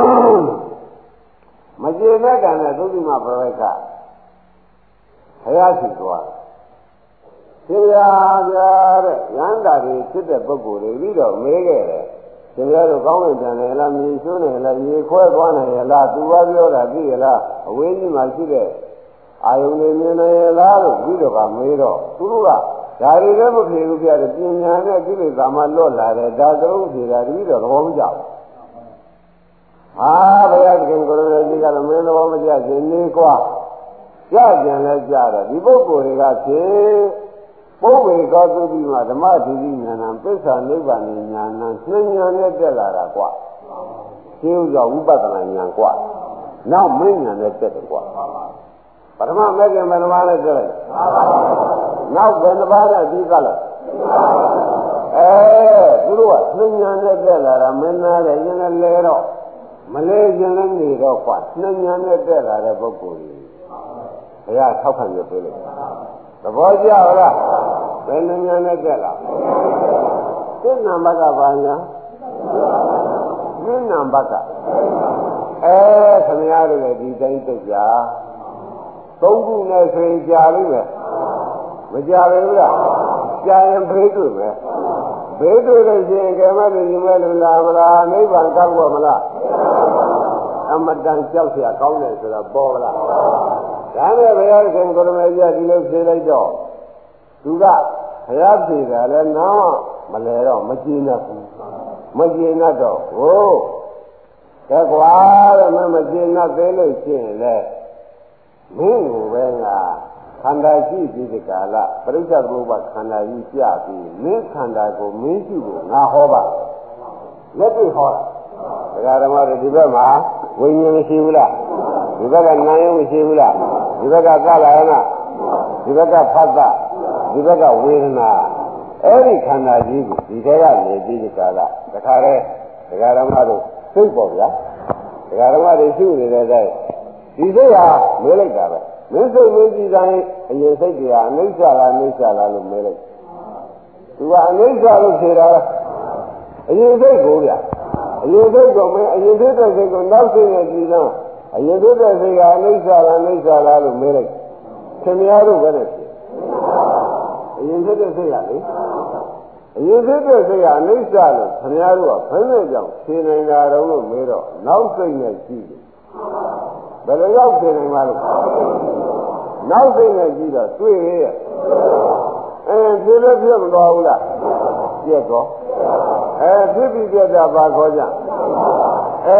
မကျေနပ်တဲ့သုတိမပရိက္ခဘုရားရှိသွားရှင်ဗျာဗျာတဲ့ရဟန္တာတွေဖြစ်တဲ့ပုဂ္ဂိုလ်တွေပြီးတော့မေးခဲ့တယ်ရှင်ဗျာတို့ကောင်းဝင်တယ်လားမြေချိုးတယ်လားရေခွဲသွားနိုင်ရလားသူဘာပြောတာသိရလားအဝေးကြီးမှာရှိတဲ့အာယုန်တွေမြင်နိုင်ရလားလို့ပြီးတော့ကမေးတော့သူတို့ကဒါတွေလည်းမဖြေဘူးပြတယ်ပညာနဲ့ကိလေသာမှလွတ်လာတယ်ဒါသရုပ်ဖြေတာတပြီးတော့သဘောမကျဘူးဟာဘုရားသခင်ကိုယ်တော်ကြီးကတော့မင်းသဘောမကျခြင်းနေကွာကြကြံလဲကြတော့ဒီပုဂ္ဂိုလ်တွေကဖြေပုဗ္ဗေသောသုတိမှာဓမ္မဒိဋ္ဌိဉာဏ်ပစ္စာနိဗ္ဗာန်ဉာဏ်နှဉာဏ်နဲ့တက်လာတာကွာရှင်းဥစွာဝိပဿနာဉာဏ်ကွာနောက်မင်းဉာဏ်နဲ့တက်တယ်ကွာပထမမဲ့ခင်ဘယ်နှပါးနဲ့တက်လိုက်နောက်ဘယ်နှပါးနဲ့ပြီးကလိုက်အဲသူတို့ကနှဉာဏ်နဲ့တက်လာတာမင်းသားတယ်ရင်လည်းလဲတော့မလဲခြင်းလည်းနေတော့ကွာနှဉာဏ်နဲ့တက်လာတဲ့ပုဂ္ဂိုလ်ကြီးဘုရားထောက်ခံရပေးလိုက်သဘောကျလားဘယ်နှဉာဏ်နဲ့တက်လာသစ္စာဘကဘာညာသစ္စာဘကအဲခင်ဗျားတို့လည်းဒီတိုင်းတက်ကြသုံးခုနဲ့ဆိုရင်ကြာလိမ့်မယ်မကြာဘူးလားကြာရင်ဘေးတွေ့မယ်ဘေးတွေ့လို့ရှိရင်ကဲမလို့ယူမဲ့လို့လားမလားနိဗ္ဗာန်ကောက်ဖို့မလားအမတန်ကြောက်เสียကောင်းတယ်ဆိုတော့ပေါ်လားဒါနဲ့ဘုရားရှင်ကိုရမေကြီးဒီလိုဖြေလိုက်တော့သူကဘုရားဖြေတာလည်းနောက်မလဲတော့မကြည်နဲ့ဘူးမကြည်နဲ့တော့ဟိုကဲကွာတဲ့မမကြည်နဲ့သေးလို့ရှိရင်လေမင်းကိုပဲငါခန္ဓာရှိပြီးဒီကာလပရိစ္ဆေသမုပ္ပါခန္ဓာကြီးပြပြီးမင်းခန္ဓာကိုမင်းရှိဖို့ငါဟောပါလက်တွေ့ဟောတာဒကာဓမ္မတွေဒီဘက်မှာဝိညာဉ်မရှိဘူးလားဒီဘက်ကနာယုံမရှိဘူးလားဒီဘက်ကကလာယနာဒီဘက်ကဖတ်တာဒီဘက်ကဝေဒနာအဲ့ဒီခန္ဓာကြီးကိုဒီထဲကနေပြီးဒီကာလတခါတည်းဒကာဓမ္မတို့သိပေါ့ဗျာဒကာဓမ္မတွေရှိနေတဲ့အတိုင်းဒီစိတ်ဟာမေးလိုက်တာပဲမင်းစိတ်မင်းကြည့်တိုင်းအရင်စိတ်ကအနိစ္စလားအနိစ္စလားလို့မေးလိုက်သူကအနိစ္စလို့ဖြေတာအရင်စိတ်ကိုဗျာအရင်စိတ်ကိုမင်းအရင်စိတ်တဲ့စိတ်ကိုနောက်စိတ်နဲ့ကြည့်တော့အရင်စိတ်တဲ့စိတ်ကအနိစ္စလားအနိစ္စလားလို့မေးလိုက်ခင်ဗျားတို့ပဲနဲ့ဖြေအရင်စိတ်တဲ့စိတ်ကလေအရင်စိတ်တဲ့စိတ်ကအနိစ္စလို့ခင်ဗျားတို့ကဘယ်နဲ့ကြောင့်ဖြေနိုင်တာတော့လို့မေးတော့နောက်စိတ်နဲ့ကြည့်တယ်ဘယ်လိုရောက်နေနိုင်မှာလို့နောက်စိတ်နဲ့ကြည့်တော့တွေ့ရဲ့အဲဖြစ်လို့ဖြစ်မသွားဘူးလားပြက်တော့အဲဖြစ်ပြီးပြက်တာပါခေါ်ကြအဲ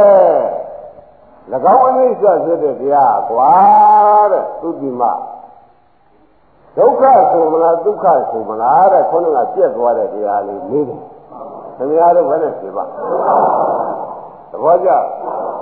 ၎င်းအနိစ္စဖြစ်တဲ့တရားကွာတဲ့သုတိမဒုက္ခဆိုမလားဒုက္ခဆိုမလားတဲ့ခေါင်းကပြက်သွားတဲ့တရားလေးနေတယ်ခင်ဗျားတို့ဘယ်နဲ့ဖြေပါသဘောကျ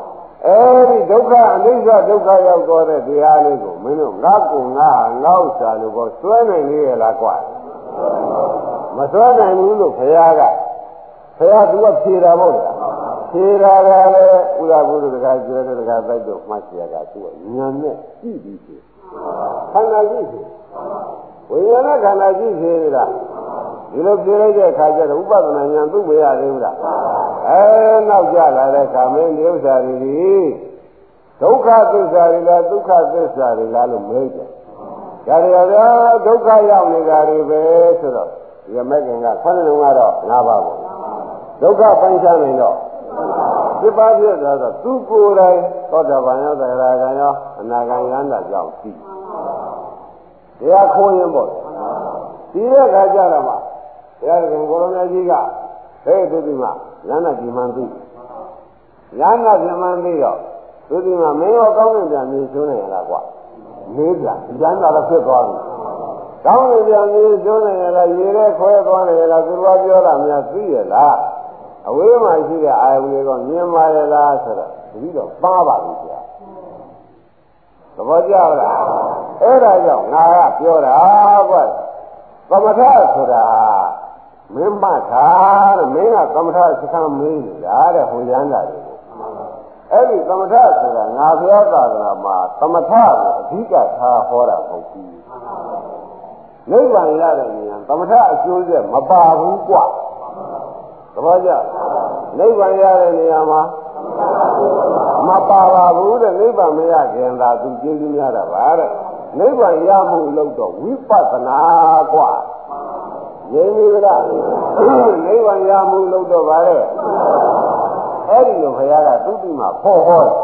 အဲဒီဒုက္ခအနိစ္စဒုက္ခရောက်တော့တဲ့တရားလေးကိုမင်းတို့ငါ့ကိုငါငါ့ဥစ္စာလို့ပေါ့စွဲနိုင်နေရလားကွာမစွဲနိုင်ဘူးလို့ဘုရားကဘုရားသူကဖြေတာပေါ့ဗျာဖြေတာကလည်းဥရဘုရားတကားကျွဲတဲ့တကားတိုက်တော့မှတ်เสียတာသူကဉာဏ်နဲ့ကြည့်ပြီးဖြေခန္ဓာကြည့်ဖြေဝိညာဉ်ခန္ဓာကြည့်ဖြေနေတာဒီလိုဖြေလိုက်တဲ့အခါကျတော့ဥပဒနာဉာဏ်သူ့မရသေးဘူးလားအဲနောက်ကြလာတဲ့ခါမင်းဒီဥစ္စာတွေဒီဒုက္ခသစ္စာတွေလားဒုက္ခသစ္စာတွေလားလို့မေးတယ်ဒါကြရဒုက္ခရောက်နေတာတွေပဲဆိုတော့ဒီမဲ့ခင်ကခဏလုံးကတော့ငါးပါးပေါ့ဒုက္ခပိုင်းခြားနေတော့ဒီပါးပြည့်သွားတော့သူကိုယ်တိုင်သောတာပန်ရောသရဂံရောအနာဂံယန္တာကြောင့်သိတရားခိုးရင်ပေါ့ဒီတဲ့ခါကျတော့မှတရားကကိုရောင်ကြီးကဟဲ့သူဒီမှာယန္တာဒီမှန်သိယန္တာဒီမှန်သိတော့သူဒီမှာမင်းရောကောင်းကင်ပြန်မြင်ဆုံးနေရလားကွာမေးပြန်ယန္တာလည်းဖြစ်သွားပြီကောင်းကင်ပြန်မြင်ဆုံးနေရလားရေထဲခွဲသွားနေရလားသူတော်ပြောတာများသိရလားအဝေးမှာရှိတဲ့အာယုန်တွေကမြင်ပါရဲ့လားဆိုတော့တတိတော့ပါပါပြီကြာသဘောကျလားအဲ့ဒါကြောင့်ငါကပြောတာကွာသမထဆိုတာမင်းမှတ်တာတဲ့မင်းကသမထစခန်းမင်းနေတာတဲ့ဟိုရမ်းတာတွေကိုအဲ့ဒီသမထဆိုတာငါဘုရားသာသနာမှာသမထကိုအဓိကထားဟောတာမဟုတ်ဘူးနိဗ္ဗာန်ရတဲ့ဉာဏ်သမထအကျိုးဆက်မပါဘူးကွာသဘောကျနိဗ္ဗာန်ရတဲ့နေရာမှာမပါပါဘူးတဲ့နိဗ္ဗာန်မရခင်သာသူကျေးဇူးများတာပါတဲ့နိဗ္ဗာန်ရမှုလို့တော့ဝိပဿနာกว่าရင်းပြီလားနိဗ္ဗာန်ရမှုလို့တော့ပါတဲ့အဲ့ဒီလိုဘုရားကသုတိမှာဖော်ဟောတယ်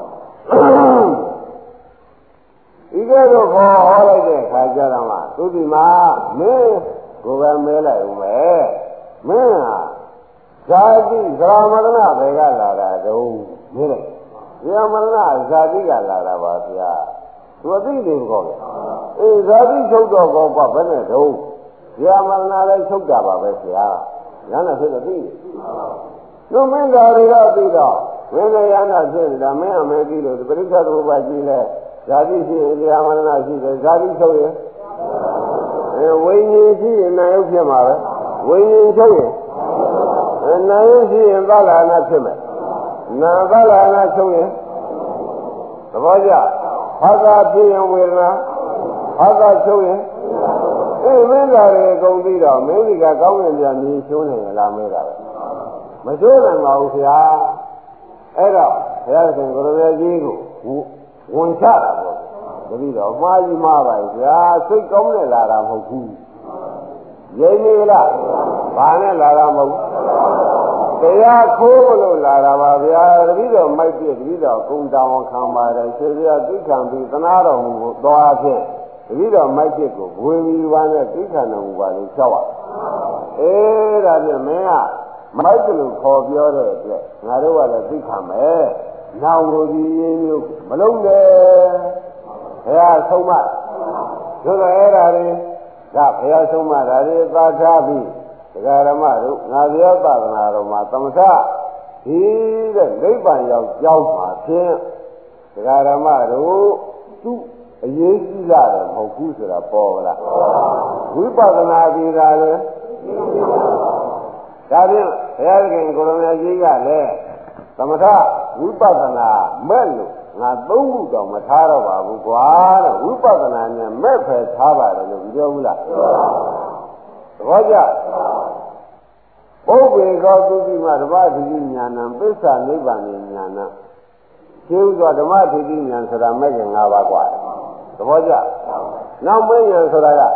ဒီကဲတော့ခေါ်ဟောလိုက်တဲ့ခါကျတော့မှသုတိမှာမင်းကိုယ်ပဲမဲလိုက်ဦးမယ်မင်းဟာဇာတိဇရာမရဏဘယ်ကလာတာတုံးမဲလိုက်ဇရာမရဏဇာတိကလာတာပါဗျာသူအသိနေကောဗျာအေးဇာတိချုပ်တော့ကောကဘယ်နဲ့တုံးဇရာမရဏလည်းချုပ်တာပါပဲဗျာညာနဲ့ဖြစ်တော့သိတယ်သူမင်းသားတွေကသိတော့မင်းလည်းရဟနာဖြစ်နေတာမင်းအမေကြီးလို့ပရိစ္ဆေသမုပ္ပါကြီးလဲဇာတိရှိရင်ဇရာမရဏရှိတယ်ဇာတိချုပ်ရင်အဲဝိညာဉ်ရှိရင်နာယုတ်ဖြစ်မှာပဲဝိညာဉ်ချုပ်ရင်နာယုတ်ရှိရင်သလနာဖြစ်မယ်နာသလနာချုပ်ရင်သဘောကျဘာသာဖြစ်ရင်ဝေဒနာဘာသာချုပ်ရင်အေးမင်းသားတွေအကုန်ပြီးတော့မင်းကြီးကကောင်းကင်ပြန်မြင်ရှုံးနေလားမဲတာပဲမရှုံးနိုင်ပါဘူးခင်ဗျာအဲ့တော့ဘုရားရှင်ကိုရမေကြီးကိုဝန်ချတာပေါ့တတိတော့မှားကြီးမှားပါဗျာစိတ်ကောင်းနဲ့လာတာမဟုတ်ဘူးရင်းနေလားဘာနဲ့လာတာမဟုတ်ဘူးတရားခိုးလို့လာတာပါဗျာတတိတော့မိုက်ပြတတိတော့ကုံတောင်ခံပါတယ်ရှင်ပြသိခံပြီးသနာတော်မူကိုသွားဖြင့်တတိတော့မိုက်ပြကိုဝေပြီးပါနဲ့သိခံတော်မူပါလို့လျှောက်ရအေးဒါဖြင့်မင်းကမိုက်ကလို့ခေါ်ပြောတဲ့အတွက်ငါတို့ကလည်းသိခံမယ်နောင်ကိုဒီရင်းမျိုးမလုံးနဲ့ဘုရားဆုံးမတို့တော့အဲ့ဒါတွေဒါဘုရားဆုံးမဒါတွေသာထားပြီးဒကာရမတို့ငါပြောသာသနာတော်မှာသမထဒီတဲ့နိဗ္ဗာန်ရောက်ကြောင်းမှာဖြင့်ဒကာရမတို့သူ့အရေးကြီးလာတယ်မဟုတ်ဘူးဆိုတာပေါ်လားဝိပဿနာကြီးတာလေဒါဖြင့်ဘုရားခင်ကိုရမကြီးကလည်းသမထဝိပဿနာမဲ့လို့ငါသုံးခုတော့မထားတော့ပါဘူးကွာတဲ့ဝိပဿနာနဲ့မဲ့ဖယ်ထားပါတယ်လို့ပြောဘူးလားသဘောကျပုဗ္ဗေကောသုတိမဓမ္မတိဉာဏံပစ္စာနိဗ္ဗာန်ဉာဏံရှင်းဥစွာဓမ္မတိဉာဏ်ဆိုတာမဲ့ခင်၅ပါးကွာသဘောကျနောက်မဲ့ဉာဏ်ဆိုတာက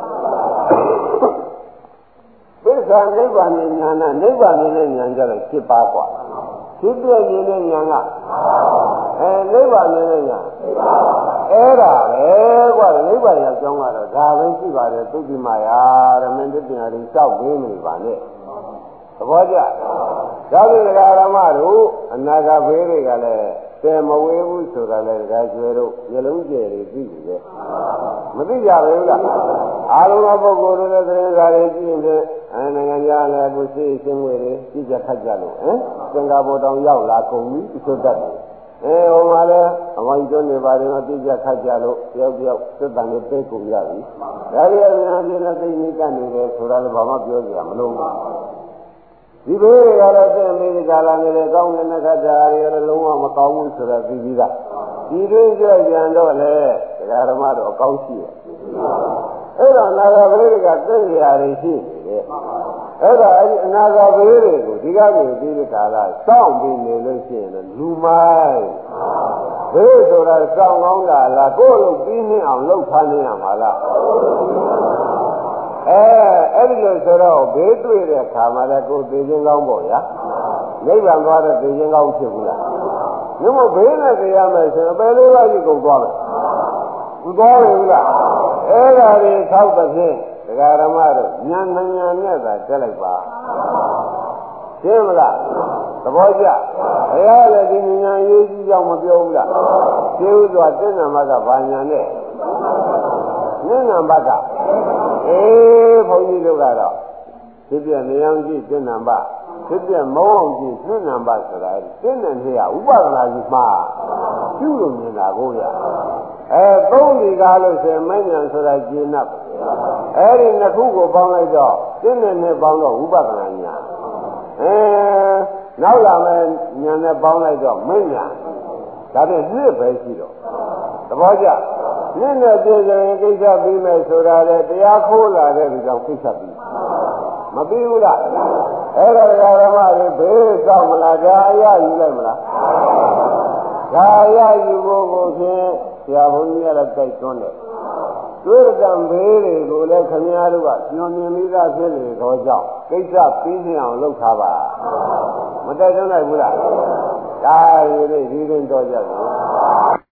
ပစ္စာနိဗ္ဗာန်ဉာဏ်နဲ့နိဗ္ဗာန်နဲ့ဉာဏ်ကြတော့၈ပါးကွာဖြစ်ပြမြင်တဲ့ဉာဏ်ကအဲနိဗ္ဗာန်နဲ့ဉာဏ်အဲ့ဒါပဲကွာနိဗ္ဗာန်ရောက်ကြောင်းကတော့ဒါပဲရှိပါတယ်သုတိမယာရမင်းတို့ပြန်ရင်စောက်ပေးနေပါနဲ့သဘောကျဒါပေမဲ့ဓမ္မတို့အနာဂတ်ဘေးတွေကလည်းတဲမဝေးဘူးဆိုတာလည်းဒါကျွဲတို့မျက်လုံးကျယ်တွေသိပြီလေမသိကြဘူးလားအားလုံးသောပုဂ္ဂိုလ်တွေလည်းသတင်းစာတွေကြည့်ရင်အဲနိုင်ငံသားလည်းသူစိတ်ရှင်းဝေးတွေကြည့်ကြခတ်ကြလို့ဟမ်စင်ကာပူတောင်ရောက်လာကုန်ပြီသူတတ်တယ်အဲဟိုမှာလည်းအမေတို့နေပါတယ်တော့ပြည့်ကြခတ်ကြလို့တယောက်တယောက်သက်တမ်းလေးပေးကုန်ရပြီဒါရီအများကြီးလည်းသိနေကနေတယ်ဆိုတာလည်းဘာမှပြောကြမလို့ဒီဘေးတွေကလည်းသိမေဒီကလာနေတယ်ကောင်းတဲ့နက္ခတ္တတွေလည်းလုံးဝမကောင်းဘူးဆိုတာသိပြီးသားဒီတွင်းကြွကြံတော့လေဒကာဓမ္မတော့အကောင်းရှိတယ်အဲ့တော့နာဂပရိကသိရရာတွေရှိနေတယ်အဲ့တော့အဲ့ဒီအနာဂပရိတွေကိုဒီကနေပြီးဒီကလာစောင့်ပြီးနေလို့ရှိရင်လူမိုင်းဘေးဆိုတာစောင့်ကောင်းတာလားကိုယ်လို့ပြီးနှင်းအောင်လှုပ်ထားနေရမှာလားအဲအဲ့ဒီလိုဆိုတော့ဘေးတွေ့တဲ့ခါမှာလည်းကိုယ်သိချင်းကောင်းပေါ့ဗျာနိဗ္ဗာန်သွားတဲ့သိချင်းကောင်းဖြစ်ဘူးလားညမဘေးနဲ့တရားမယ်ဆိုရင်ဘယ်လိုလဲကြီးကုန်သွားမယ်ဘူးသွားပြီလားအဲ့ဒါတွေထောက်တဲ့ဖြင့်ဒကာရမတို့ဉာဏ်ဉာဏ်နဲ့သာတက်လိုက်ပါရှင်းမလားသဘောကျဘုရားလည်းဒီဉာဏ်ရေးကြီးကြောင်မပြောဘူးလားရှင်းဥစွာတဏ္ဍမကဘာဉာဏ်နဲ့ဉာဏ်ဘကအေးဘုန်းကြီးတို့ကတော့ဖြစ်ပြနေအောင်ကြည့်တဏ္ဍမဖြစ်ပြမုံအောင်ကြည့်တဏ္ဍမဆိုတာတဏ္ဍနဲ့ရဥပဒနာကြီးမှာပြုလို့မြင်တာကိုရအဲသုံးဒီကားလို့ဆိုရင်မဉ္ဇဉ်ဆိုတာကျင့်납အဲ့ဒီနှစ်ခုကိုပေါင်းလိုက်တော့တဏ္ဍနဲ့ပေါင်းတော့ဝိပဿနာဉာဏ်အဲနောက်လာမယ်ဉာဏ်နဲ့ပေါင်းလိုက်တော့မဉ္ဇဉ်ဒါဖြင့်နှစ်ပဲရှိတော့သဘောကျနှစ်နဲ့ပြည့်စုံရင်ကိစ္စပြီးမယ်ဆိုတာလေတရားခိုးလာတဲ့ဒီကြောင့်ကိစ္စပြီးမပြီးဘူးလားအဲ့ဒါဓမ္မတွေဘေးစောင့်မလားဒါအရယူလိုက်မလားဒါအရယူဖို့ကိုဖြင့်ဆရာဘုန်းကြီးကလည်းတိုက်တွန်းတယ်တွေ့ကြံဘေးတွေကိုလည်းခင်ဗျားတို့ကညွန်မြင်ပြီးသားဖြစ်နေတော့ကြောင့်ကိစ္စပြီးနေအောင်လုပ်ထားပါမတိုက်တွန်းနိုင်ဘူးလားဒါရည်လေးဒီရင်တော့ကြတယ်